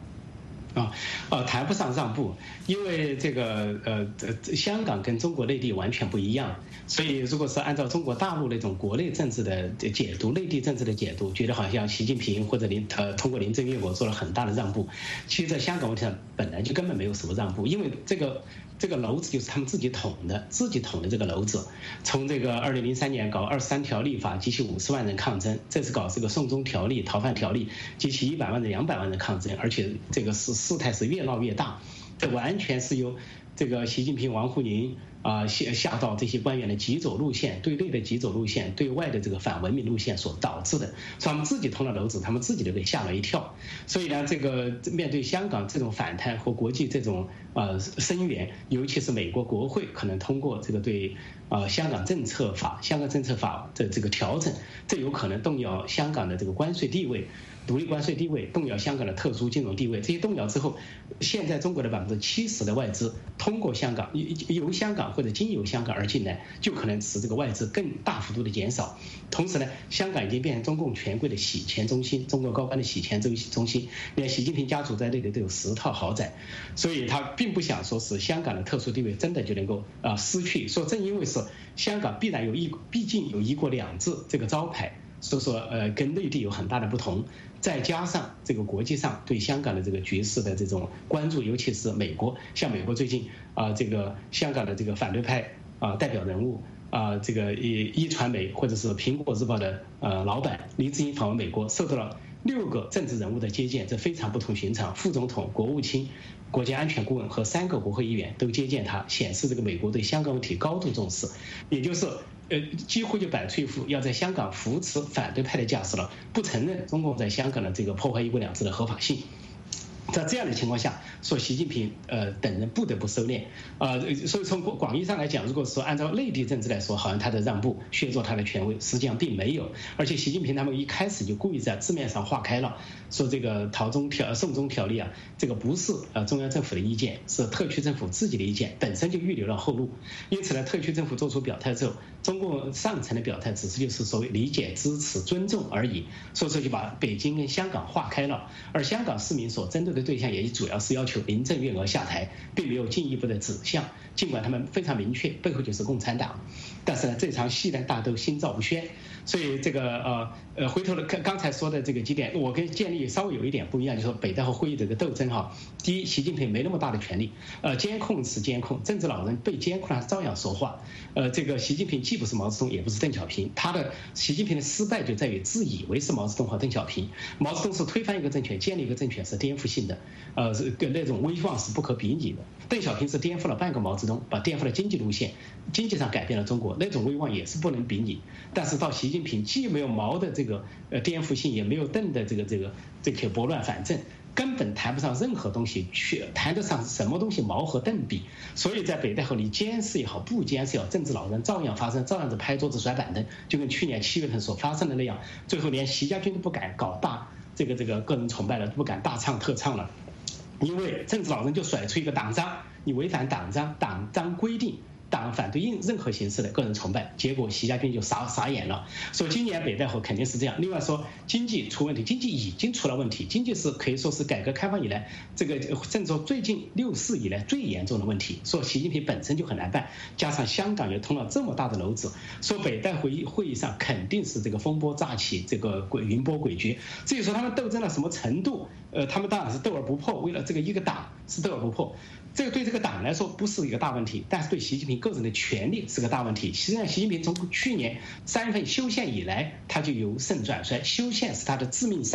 谈不上让步，因为这个香港跟中国内地完全不一样，所以如果是按照中国大陆那种国内政治的解读、内地政治的解读，觉得好像习近平或者通过林郑月娥做了很大的让步，其实在香港问题上本来就根本没有什么让步，因为这个篓子就是他们自己捅的这个篓子。从这个2003年搞23条立法，激起50万人抗争；这次搞这个送中条例、逃犯条例，激起100万人、200万人抗争，而且这个事态是越闹越大。这完全是由这个习近平、王沪宁下到这些官员的急走路线，对内的急走路线，对外的这个反文明路线所导致的，所以他们自己捅了篓子，他们自己都被吓了一跳。所以呢，这个面对香港这种反弹和国际这种声援，尤其是美国国会可能通过这个对香港政策法的这个调整，这有可能动摇香港的这个关税地位。独立关税地位，动摇香港的特殊金融地位，这些动摇之后，现在中国的70%的外资通过香港，由香港或者经由香港而进来，就可能使这个外资更大幅度的减少。同时呢，香港已经变成中共权贵的洗钱中心，中国高官的洗钱中心，连习近平家族在内的都有10套豪宅，所以他并不想说是香港的特殊地位真的就能够失去。说正因为是香港毕竟有1国2制这个招牌。所以说，跟内地有很大的不同，再加上这个国际上对香港的这个局势的这种关注，尤其是美国，像美国最近这个香港的这个反对派代表人物这个一传媒或者是苹果日报的老板黎智英访问美国，受到了6个政治人物的接见，这非常不同寻常。副总统、国务卿、国家安全顾问和3个国会议员都接见他，显示这个美国对香港问题高度重视，也就是几乎就摆出一副要在香港扶持反对派的架势了，不承认中共在香港的这个破坏1国2制的合法性。在这样的情况下，说习近平等人不得不收敛所以从广义上来讲，如果说按照内地政治来说，好像他的让步削弱他的权威，实际上并没有。而且习近平他们一开始就故意在字面上划开了，说这个送中条例这个不是中央政府的意见，是特区政府自己的意见，本身就预留了后路。因此呢，特区政府做出表态之后，中共上层的表态只是就是所谓理解、支持、尊重而已，所以说就把北京跟香港划开了。而香港市民所针对的对象也主要是要求林郑月娥下台，并没有进一步的指向。尽管他们非常明确，背后就是共产党，但是呢，这场戏呢，大家都心照不宣。所以这个回头刚才说的这个几点，我跟建立稍微有一点不一样，就是说北戴河会议这个斗争第一，习近平没那么大的权力，监控是监控，政治老人被监控他照样说话。这个习近平既不是毛泽东，也不是邓小平，习近平的失败就在于自以为是毛泽东和邓小平。毛泽东是推翻一个政权，建立一个政权是颠覆性的，跟那种威望是不可比拟的。邓小平是颠覆了半个毛泽东，颠覆了经济路线，经济上改变了中国，那种威望也是不能比拟。但是到习近平既没有毛的这个颠覆性，也没有邓的这个拨乱反正，根本谈不上任何东西，谈得上什么东西毛和邓比。所以在北戴河里监视也好，不监视也好，政治老人照样发生，照样子拍桌子甩板凳，就跟去年7月份所发生的那样。最后连习家军都不敢搞大这个个人崇拜了，都不敢大唱特唱了，因为政治老人就甩出一个党章，你违反党章规定，党反对任何形式的个人崇拜，结果习家军就傻眼了。说今年北戴河肯定是这样。另外说经济出问题，经济已经出了问题，经济是可以说是改革开放以来这个甚至说最近64以来最严重的问题。说习近平本身就很难办，加上香港也捅了这么大的篓子，说北戴河会议上肯定是这个风波乍起，这个云波诡谲。至于说他们斗争到什么程度，他们当然是斗而不破，为了这个一个党是斗而不破。这个对这个党来说不是一个大问题，但是对习近平个人的权力是个大问题。实际上，习近平从去年3月份修宪以来，他就由盛转衰，修宪是他的致命伤。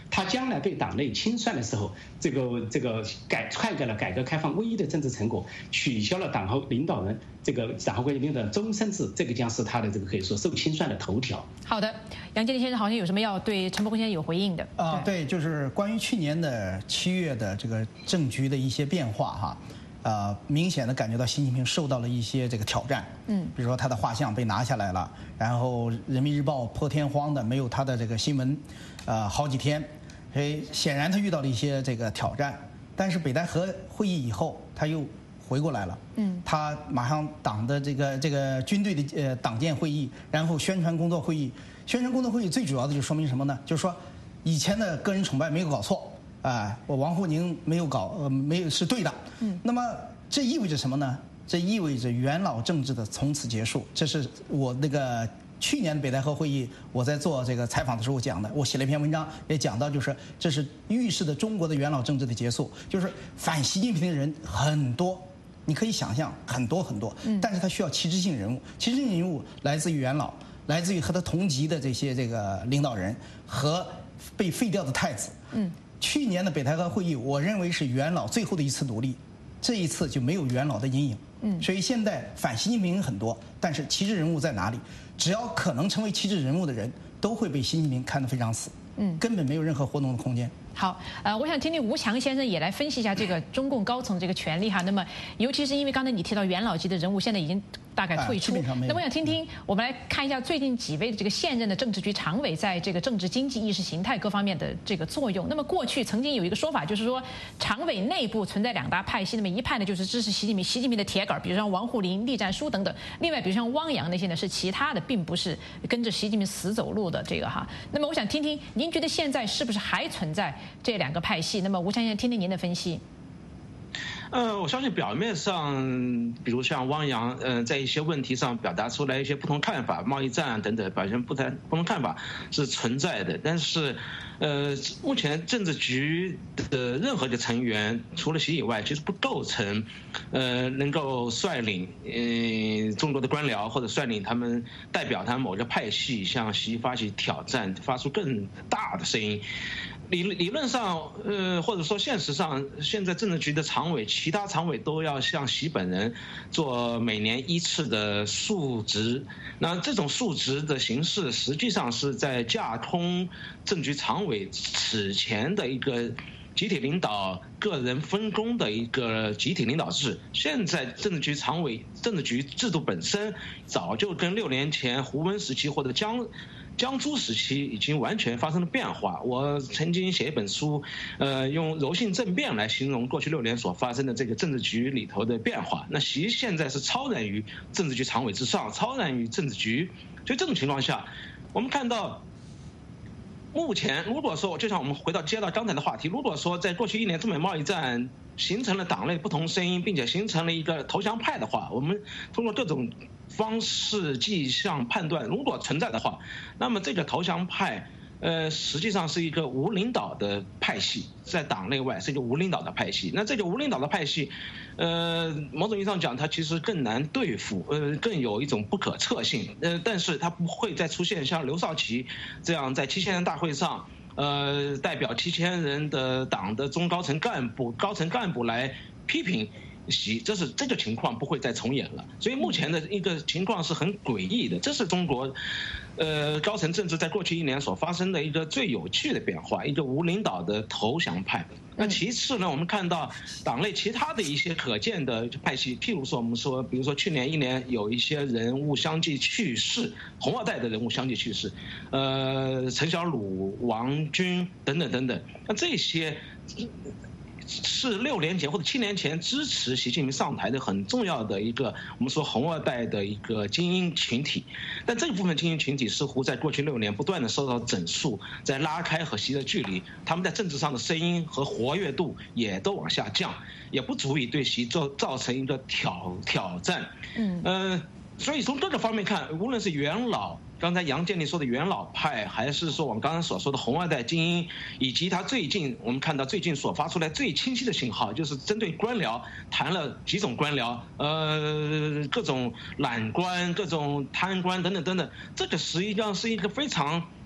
他将来被党内清算的时候，这个篡改了改革开放唯一的政治成果，取消了党后领导人这个党后归领导人终身制，这个将是他的这个可以说受清算的头条。 好的，杨建立先生好像有什么要对陈伯公先生有回应的啊？对，就是关于去年的7月的这个政局的一些变化哈，明显的感觉到习近平受到了一些这个挑战，比如说他的画像被拿下来了，然后人民日报破天荒的没有他的这个新闻，好几天，所以显然他遇到了一些这个挑战。但是北戴河会议以后，他又回过来了，他马上党的这个军队的党建会议，然后宣传工作会议，宣传工作会议最主要的就说明什么呢？就是说以前的个人崇拜没有搞错。我王沪宁没有没有是对的。那么这意味着什么呢？这意味着元老政治的从此结束。这是我那个去年北戴河会议我在做这个采访的时候讲的，我写了一篇文章也讲到，就是这是预示着中国的元老政治的结束。就是反习近平的人很多，你可以想象很多，但是他需要旗帜性人物，旗帜性人物来自于元老，来自于和他同级的这个领导人和被废掉的太子。去年的北戴河会议，我认为是元老最后的一次努力，这一次就没有元老的阴影。所以现在反习近平人很多，但是旗帜人物在哪里？只要可能成为旗帜人物的人，都会被习近平看得非常死，根本没有任何活动的空间。 好，我想听听吴强先生也来分析一下这个中共高层这个权力哈。那么，尤其是因为刚才你提到元老级的人物现在已经大概退出，那我想听听，我们来看一下最近几位的这个现任的政治局常委在这个政治经济意识形态各方面的这个作用。那么过去曾经有一个说法，就是说常委内部存在2大派系，那么一派呢就是支持习近平的铁杆，比如像王沪宁、栗战书等等；另外，比如像汪洋那些呢是其他的，并不是跟着习近平死走路的这个哈。那么我想听听，您觉得现在是不是还存在这2个派系？那么吴强先生，听听您的分析。 我相信表面上，比如像汪洋，在一些问题上表达出来一些不同看法，贸易战等等表现不同看法是存在的。但是，目前政治局的任何的成员，除了习以外，其实不构成，能够率领中国的官僚或者率领他们代表他们某个派系向习发起挑战，发出更大的声音。理论上，或者说现实上，现在政治局的常委，其他常委都要向习本人做每年1次的述职。那这种述职的形式，实际上是在架空政局常委此前的一个集体领导、个人分工的一个集体领导制。现在政治局常委、政治局制度本身，早就跟6年前胡温时期或者江朱时期已经完全发生了变化。我曾经写一本书，用柔性政变来形容过去6年所发生的这个政治局里头的变化。那习现在是超然于政治局常委之上，超然于政治局。所以这种情况下，我们看到，目前如果说，就像我们接到刚才的话题，如果说在过去1年中美贸易战形成了党内不同声音，并且形成了一个投降派的话，我们通过各种方式迹象判断，如果存在的话，那么这个投降派实际上是一个无领导的派系，在党内外是一个无领导的派系。那这个无领导的派系，某种意义上讲，它其实更难对付，更有一种不可测性。但是它不会再出现像刘少奇这样在7000人大会上，代表7000人的党的中高层干部来批评习，这个情况不会再重演了。所以目前的一个情况是很诡异的，这是中国高层政治在过去1年所发生的一个最有趣的变化，一个无领导的投降派。那其次呢，我们看到党内其他的一些可见的派系，譬如说我们说，比如说去年1年有一些人物相继去世，红二代的人物相继去世，陈小鲁、王军等等等等，那这些是6年前或者7年前支持习近平上台的很重要的一个我们说红二代的一个精英群体，但这部分精英群体似乎在过去6年不断的受到整肃，在拉开和习的距离，他们在政治上的声音和活跃度也都往下降，也不足以对习造成一个挑战。所以从各个方面看，无论是元老，刚才杨建立说的元老派，还是说我们刚刚所说的红二代精英，以及他我们看到最近所发出来最清晰的信号，就是针对官僚谈了几种官僚，各种揽官、各种贪官等等等等，这个实际上是一个非常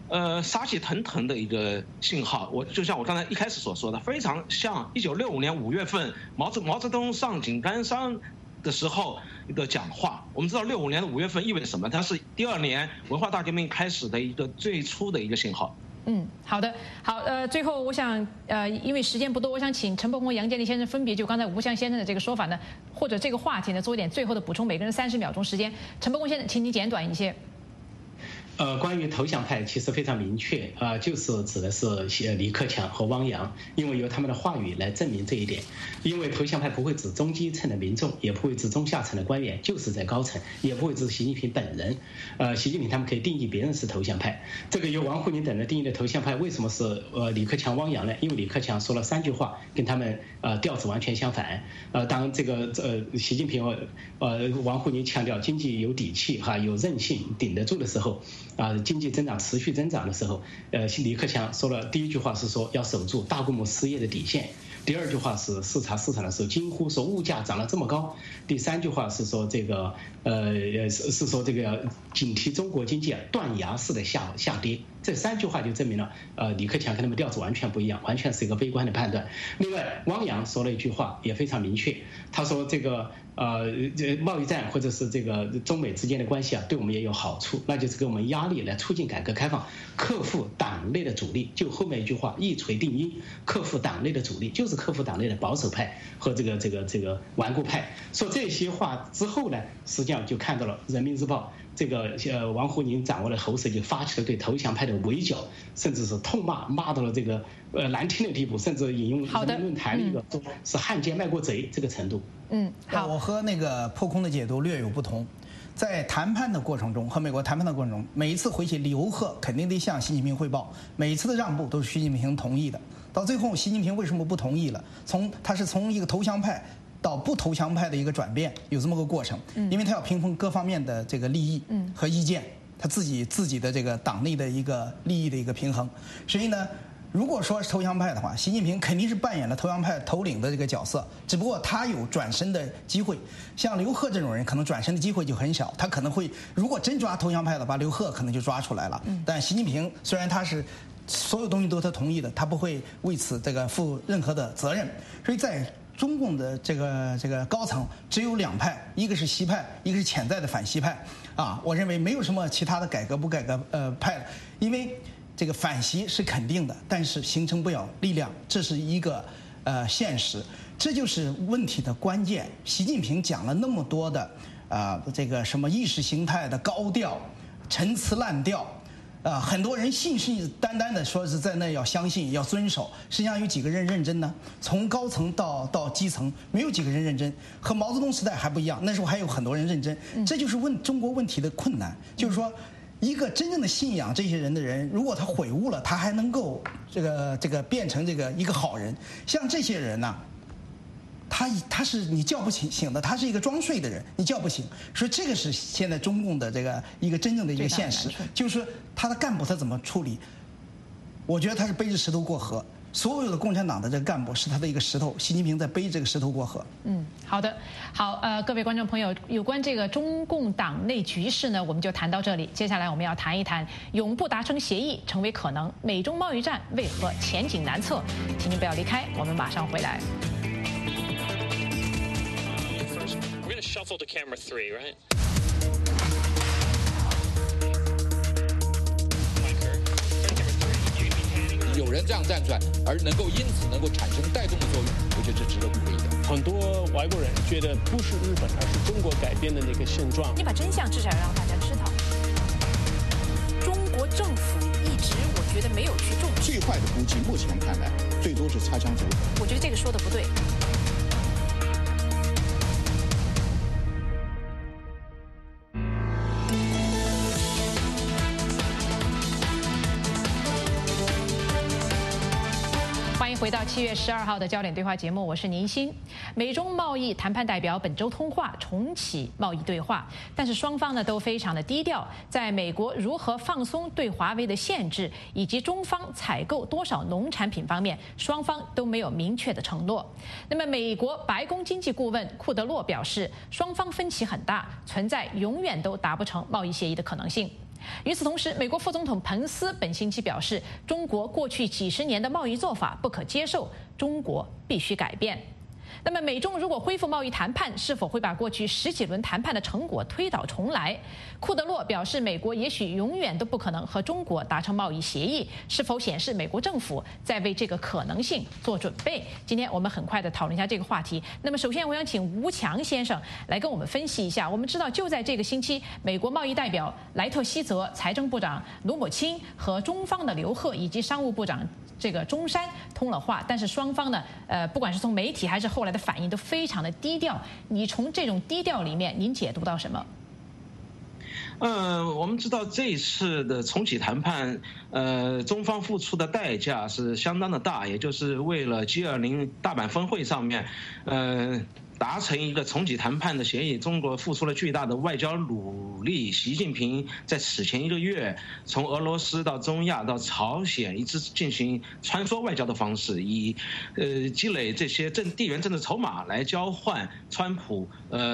杀气腾腾的一个信号。就像我刚才一开始所说的，非常像1965年5月份毛泽东上井冈山的时候的讲话。我们知道65年的5月份意味着什么？它是第2年文化大革命开始的一个最初的一个信号。 好的，最后我想，因为时间不多，我想请陈伯宏、杨建立先生分别就刚才吴翔先生的这个说法呢，或者这个话题呢，做一点最后的补充，每个人30秒钟时间。陈伯宏先生，请你简短一些。 关于投降派其实非常明确就是指的是李克强和汪洋，因为由他们的话语来证明这一点。因为投降派不会指中基层的民众，也不会指中下层的官员，就是在高层，也不会指习近平本人。习近平他们可以定义别人是投降派，这个由王沪宁等人定义的投降派为什么是李克强、汪洋呢？因为李克强说了3句话，跟他们调子完全相反。当这个习近平王沪宁强调经济有底气有韧性顶得住的时候。经济增长持续增长的时候，李克强说了第1句话是说要守住大规模失业的底线，第2句话是视察市场的时候惊呼说物价涨了这么高，第3句话是说这个是说这个警惕中国经济断崖式的下跌。这3句话就证明了李克强跟他们调子完全不一样，完全是一个悲观的判断。另外，汪洋说了一句话也非常明确，他说这个贸易战或者是这个中美之间的关系对我们也有好处，那就是给我们压力来促进改革开放，克服党内的阻力。就后面一句话一锤定音，克服党内的阻力就是克服党内的保守派和这个顽固派。说这些话之后呢，实际上就看到了《人民日报》这个王沪宁掌握了喉舌，就发起了对投降派的围剿，甚至是痛骂到了这个难听的地步，甚至引用人民论坛的一个说是汉奸卖国贼这个程度。 好，我和那个破空的解读略有不同。在谈判的过程中，和美国谈判的过程中，每一次回去，刘鹤肯定得向习近平汇报，每一次的让步都是习近平同意的。到最后，习近平为什么不同意了？他是从一个投降派到不投降派的一个转变，有这么个过程。因为他要平衡各方面的这个利益和意见，他自己的这个党内的一个利益的一个平衡。所以呢，如果说是投降派的话，习近平肯定是扮演了投降派头领的这个角色，只不过他有转身的机会。像刘鹤这种人，可能转身的机会就很小，他可能会如果真抓投降派的话，刘鹤可能就抓出来了。但习近平虽然他是所有东西都是他同意的，他不会为此负任何的责任。所以在中共的这个高层只有2派，一个是习派，一个是潜在的反习派。我认为没有什么其他的改革不改革派，因为这个反习是肯定的，但是形成不了力量，这是一个现实，这就是问题的关键。习近平讲了那么多的这个什么意识形态的高调、陈词滥调。很多人信誓旦旦的说是在那要相信要遵守，实际上有几个人认真呢？从高层到基层，没有几个人认真。和毛泽东时代还不一样，那时候还有很多人认真。这就是中国问题的困难，就是说，一个真正的信仰这些人的人，如果他悔悟了，他还能够这个变成一个好人。像这些人呢，他是你叫不醒的，他是一个装睡的人，你叫不醒。所以这个是现在中共的一个真正的一个现实，就是说他的干部他怎么处理？我觉得他是背着石头过河。所有的共产党的这个干部是他的一个石头，习近平在背这个石头过河。 好的，好，各位观众朋友，有关这个中共党内局势呢，我们就谈到这里。接下来我们要谈一谈永不达成协议成为可能，美中贸易战为何前景难测？请您不要离开，我们马上回来。 We're gonna shuffle to camera 3, right? Camera 3. 有人这样站出来，而因此能够产生带动的作用，我觉得这值得鼓励的。 很多外国人觉得不是日本，而是中国改变的那个现状。 你把真相至少要让大家知道。中国政府一直我觉得没有去重视。 最坏的估计，目前看来，最多是擦枪走火。 我觉得这个说的不对。 回到7月12号的焦点对话节目，我是宁鑫。美中贸易谈判代表本周通话重启贸易对话，但是双方呢都非常的低调。在美国如何放松对华为的限制，以及中方采购多少农产品方面，双方都没有明确的承诺。那么，美国白宫经济顾问库德洛表示，双方分歧很大，存在永远都达不成贸易协议的可能性。 与此同时，美国副总统彭斯本星期表示，中国过去几十年的贸易做法不可接受，中国必须改变。那么，美中如果恢复贸易谈判，是否会把过去10几轮谈判的成果推倒重来？库德洛表示，美国也许永远都不可能和中国达成贸易协议，是否显示美国政府在为这个可能性做准备？今天我们很快的讨论一下这个话题。那么，首先我想请吴强先生来跟我们分析一下。我们知道，就在这个星期，美国贸易代表莱特希泽、财政部长卢姆钦和中方的刘鹤以及商务部长这个中山通了话，但是双方呢，不管是从媒体还是后来的反应都非常的低调。你从这种低调里面，您解读到什么？ 我们知道这一次的重启谈判，中方付出的代价是相当的大，也就是为了 G20 大阪峰会上面，达成一个重启谈判的协议，中国付出了巨大的外交努力。习近平在此前1个月，从俄罗斯到中亚到朝鲜，一直进行穿梭外交的方式，以积累这些地缘政治筹码来交换川普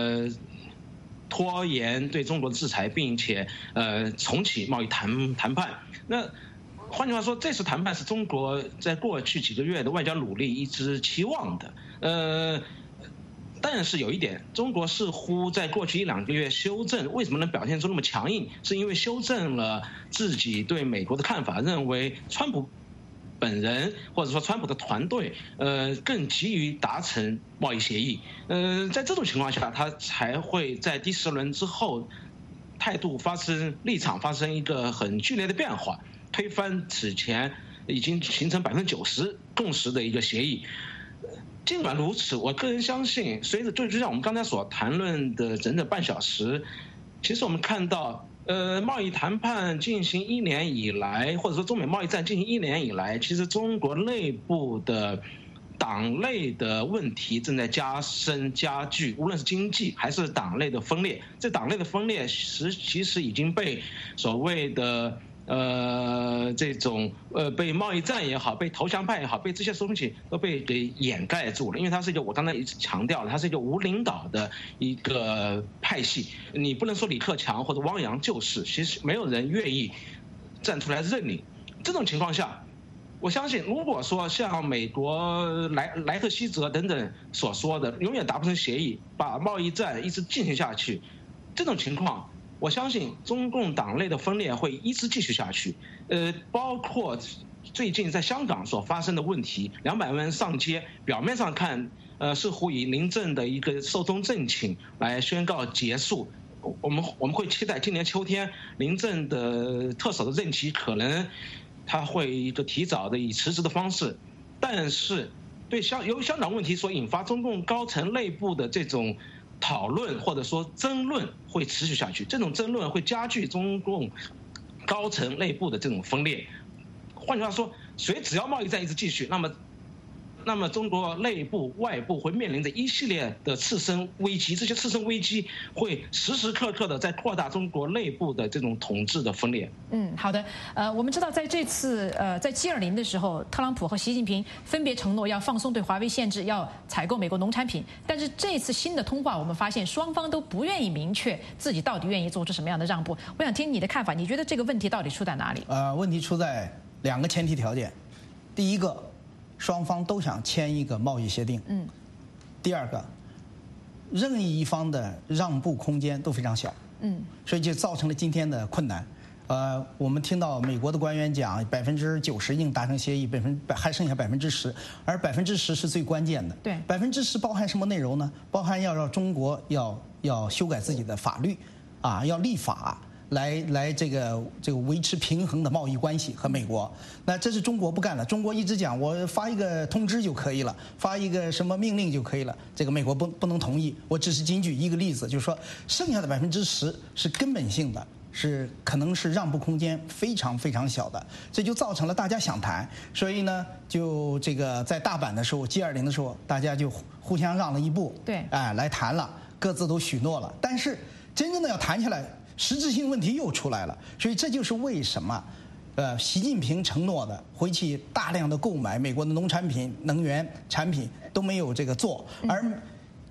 拖延对中国的制裁，并且重启贸易谈判。那换句话说，这次谈判是中国在过去几个月的外交努力一直期望的。但是有一点，中国似乎在过去1、2个月修正，为什么能表现出那么强硬？是因为修正了自己对美国的看法，认为川普本人或者说川普的团队，更急于达成贸易协议。在这种情况下，他才会在第10轮之后，立场发生一个很剧烈的变化，推翻此前已经形成90%共识的一个协议。尽管如此，我个人相信，就像我们刚才所谈论的整整半小时，其实我们看到，贸易谈判进行1年以来，或者说中美贸易战进行1年以来，其实中国内部的党内的问题正在加深加剧，无论是经济还是党内的分裂。这党内的分裂其实已经被所谓的这种被贸易战也好，被投降派也好，被这些东西都被给掩盖住了。因为它是一个，我刚才一直强调了，它是一个无领导的一个派系。你不能说李克强或者汪洋就是，其实没有人愿意站出来认领。这种情况下，我相信，如果说像美国莱特希泽等等所说的，永远达不成协议，把贸易战一直进行下去，这种情况，我相信中共党内的分裂会一直继续下去，包括最近在香港所发生的问题，200万人上街，表面上看，似乎以临阵的一个寿终正寝来宣告结束。我们会期待今年秋天临阵的特首的任期可能他会一个提早的以辞职的方式，但是由于香港问题所引发中共高层内部的这种讨论或者说争论会持续下去，这种争论会加剧中共高层内部的这种分裂。换句话说，只要贸易战一直继续，那么中国内部外部会面临着一系列的次生危机，这些次生危机会时时刻刻的在扩大中国内部的这种统治的分裂。 好的。我们知道在这次在G20的时候，特朗普和习近平分别承诺要放松对华为限制，要采购美国农产品。但是这次新的通话，我们发现双方都不愿意明确自己到底愿意做出什么样的让步。我想听你的看法，你觉得这个问题到底出在哪里？ 问题出在2个前提条件，第一个，双方都想签一个贸易协定。第二个，任意一方的让步空间都非常小。所以就造成了今天的困难。我们听到美国的官员讲90%已经达成协议，还剩下10%，而10%是最关键的。 对 ，10%包含什么内容呢？包含要让中国要修改自己的法律，要立法。来这个维持平衡的贸易关系和美国，那这是中国不干了。中国一直讲我发一个通知就可以了，发一个什么命令就可以了，这个美国不能同意。我只是仅举一个例子，就是说剩下的10%是根本性的，可能是让步空间非常非常小的，这就造成了大家想谈，所以呢，就这个在大阪的时候 G20 的时候，大家就互相让了一步， 对， 来谈了，各自都许诺了，但是真正的要谈起来，实质性问题又出来了，所以这就是为什么，习近平承诺的回去大量的购买美国的农产品、能源产品都没有这个做，而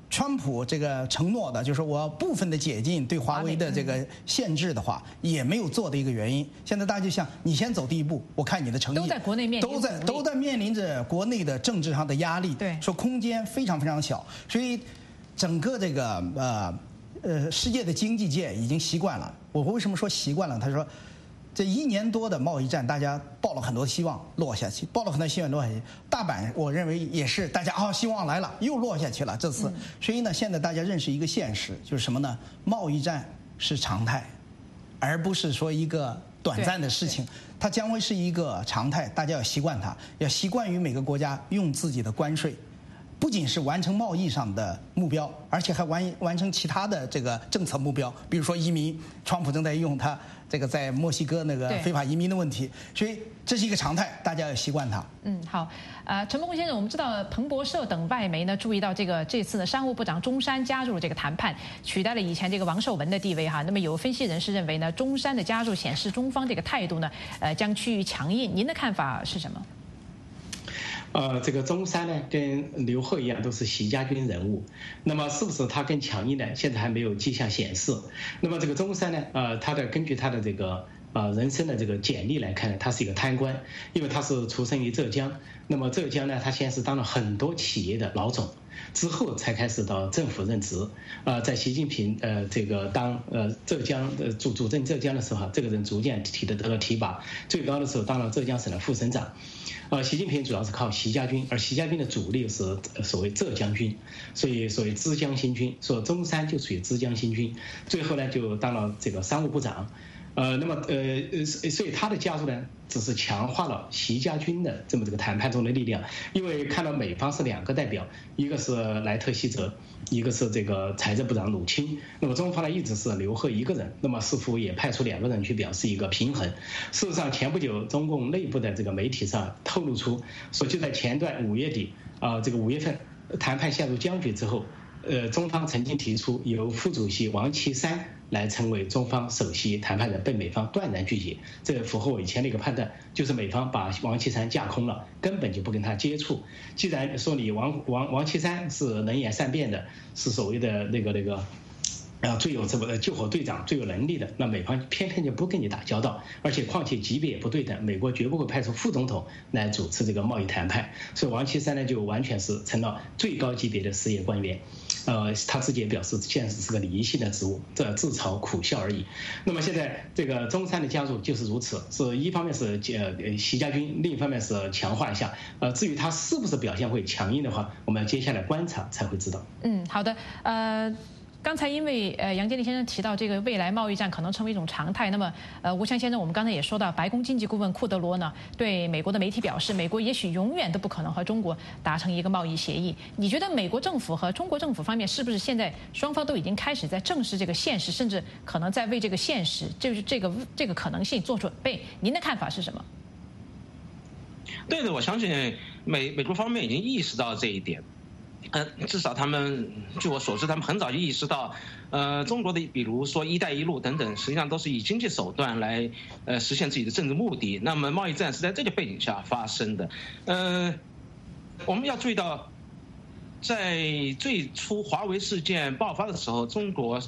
川普这个承诺的，就是我部分的解禁对华为的这个限制的话，也没有做的一个原因。现在大家就想，你先走第一步，我看你的诚意。 都在国内面临都在面临着国内的政治上的压力， 对， 说空间非常非常小，所以整个这个世界的经济界已经习惯了。我为什么说习惯了？他说，这1年多的贸易战，大家抱了很多希望落下去，抱了很多希望落下去。大阪我认为也是，大家希望来了，又落下去了这次。所以呢，现在大家认识一个现实，就是什么呢？贸易战是常态，而不是说一个短暂的事情，它将会是一个常态，大家要习惯它，要习惯于每个国家用自己的关税。不仅是完成贸易上的目标，而且还完成其他的这个政策目标，比如说移民，川普正在用他这个在墨西哥那个非法移民的问题，所以这是一个常态，大家要习惯它。 好，陈伯公先生，我们知道彭博社等外媒呢注意到这次的商务部长中山加入了这个谈判，取代了以前这个王受文的地位哈。那么有分析人士认为呢，中山的加入显示中方这个态度呢，将趋于强硬。您的看法是什么？ 这个中山呢，跟刘鹤一样，都是习家军人物。那么是不是他更强硬呢？现在还没有迹象显示。那么这个中山呢，根据他的这个人生的这个简历来看呢，他是一个贪官，因为他是出生于浙江。那么浙江呢，他先是当了很多企业的老总，之后才开始到政府任职。在习近平这个当浙江主政浙江的时候，这个人逐渐得到提拔，最高的时候当了浙江省的副省长。习近平主要是靠习家军，而习家军的主力是所谓浙江军，所以所谓枝江新军，说中山就属于枝江新军。最后呢，就当了这个商务部长。那么所以他的加入呢，只是强化了习家军的这个谈判中的力量。因为看到美方是2个代表，一个是莱特希泽，一个是这个财政部长鲁钦。那么中方呢一直是刘鹤一个人，那么似乎也派出2个人去表示一个平衡。事实上，前不久中共内部的这个媒体上透露出，说就在前段5月底这个5月份谈判陷入僵局之后，中方曾经提出由副主席王岐山来成为中方首席谈判人，被美方断然拒绝。这符合我以前的一个判断，就是美方把王岐山架空了，根本就不跟他接触。既然说你王岐山是能言善辩的，是所谓的那个最有救火队长最有能力的，那美方偏偏就不跟你打交道，而且况且级别也不对等，美国绝不会派出副总统来主持这个贸易谈判，所以王岐山呢就完全是成了最高级别的事业官员。他自己也表示，现在是个礼仪性的职务，这自嘲苦笑而已。那么现在这个中山的加入就是如此，是一方面是习家军，另一方面是强化一下。至于他是不是表现会强硬的话，我们接下来观察才会知道。 好的，刚才因为杨洁篪先生提到这个未来贸易战可能成为一种常态，那么吴强先生，我们刚才也说到，白宫经济顾问库德罗呢对美国的媒体表示，美国也许永远都不可能和中国达成一个贸易协议。你觉得美国政府和中国政府方面是不是现在双方都已经开始在正视这个现实，甚至可能在为这个现实，就是这个可能性做准备？您的看法是什么？ 对的，我相信美国方面已经意识到这一点。至少他们，据我所知，他们很早就意识到，中国的比如说“一带一路”等等，实际上都是以经济手段来实现自己的政治目的。那么贸易战是在这个背景下发生的。我们要注意到，在最初华为事件爆发的时候，中国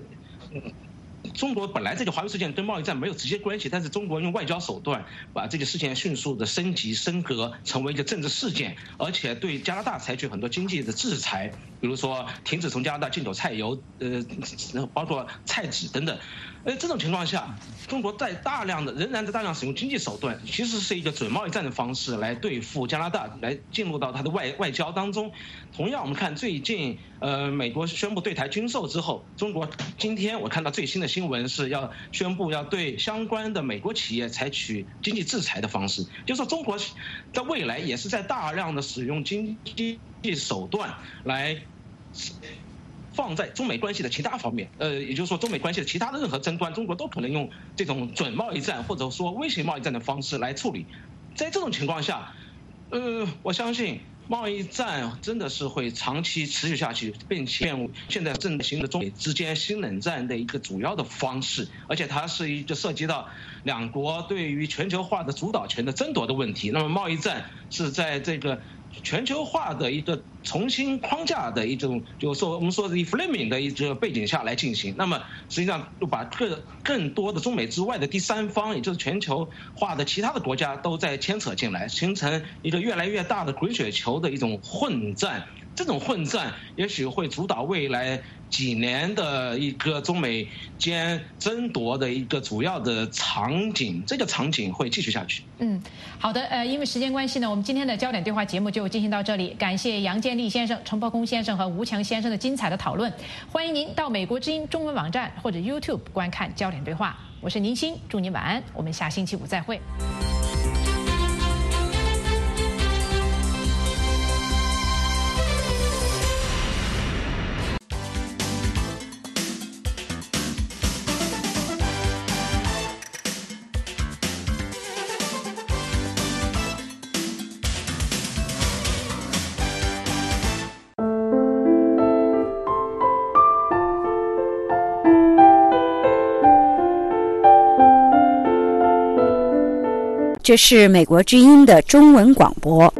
本来这个华为事件跟贸易战没有直接关系，但是中国用外交手段把这个事件迅速的升级升格，成为一个政治事件，而且对加拿大采取很多经济的制裁，比如说停止从加拿大进口菜油，包括菜纸等等。这种情况下，中国仍然在大量使用经济手段，其实是一个准贸易战的方式来对付加拿大，来进入到它的外交当中。同样，我们看最近美国宣布对台军售之后，中国今天我看到最新的新闻是要宣布要对相关的美国企业采取经济制裁的方式，就是说中国在未来也是在大量的使用经济手段来放在中美关系的其他方面，也就是说中美关系的其他的任何争端，中国都可能用这种准贸易战或者说威胁贸易战的方式来处理。在这种情况下，我相信贸易战真的是会长期持续下去，并且现在正行的中美之间新冷战的一个主要的方式，而且它是一个涉及到两国对于全球化的主导权的争夺的问题。那么贸易战是在这个全球化的一个重新框架的一种，就是说我们说的 reframing 的一个背景下来进行。那么实际上就把更多的中美之外的第三方，也就是全球化的其他的国家都在牵扯进来，形成一个越来越大的滚雪球的一种混战。这种混战也许会主导未来几年的一个中美间争夺的一个主要的场景，这个场景会继续下去。 好的，因为时间关系呢，我们今天的焦点对话节目就进行到这里。感谢杨建立先生、陈伯公先生和吴强先生的精彩的讨论。欢迎您到美国之音中文网站或者 YouTube 观看焦点对话。我是宁欣，祝您晚安，我们下星期五再会。 这是美国之音的中文广播。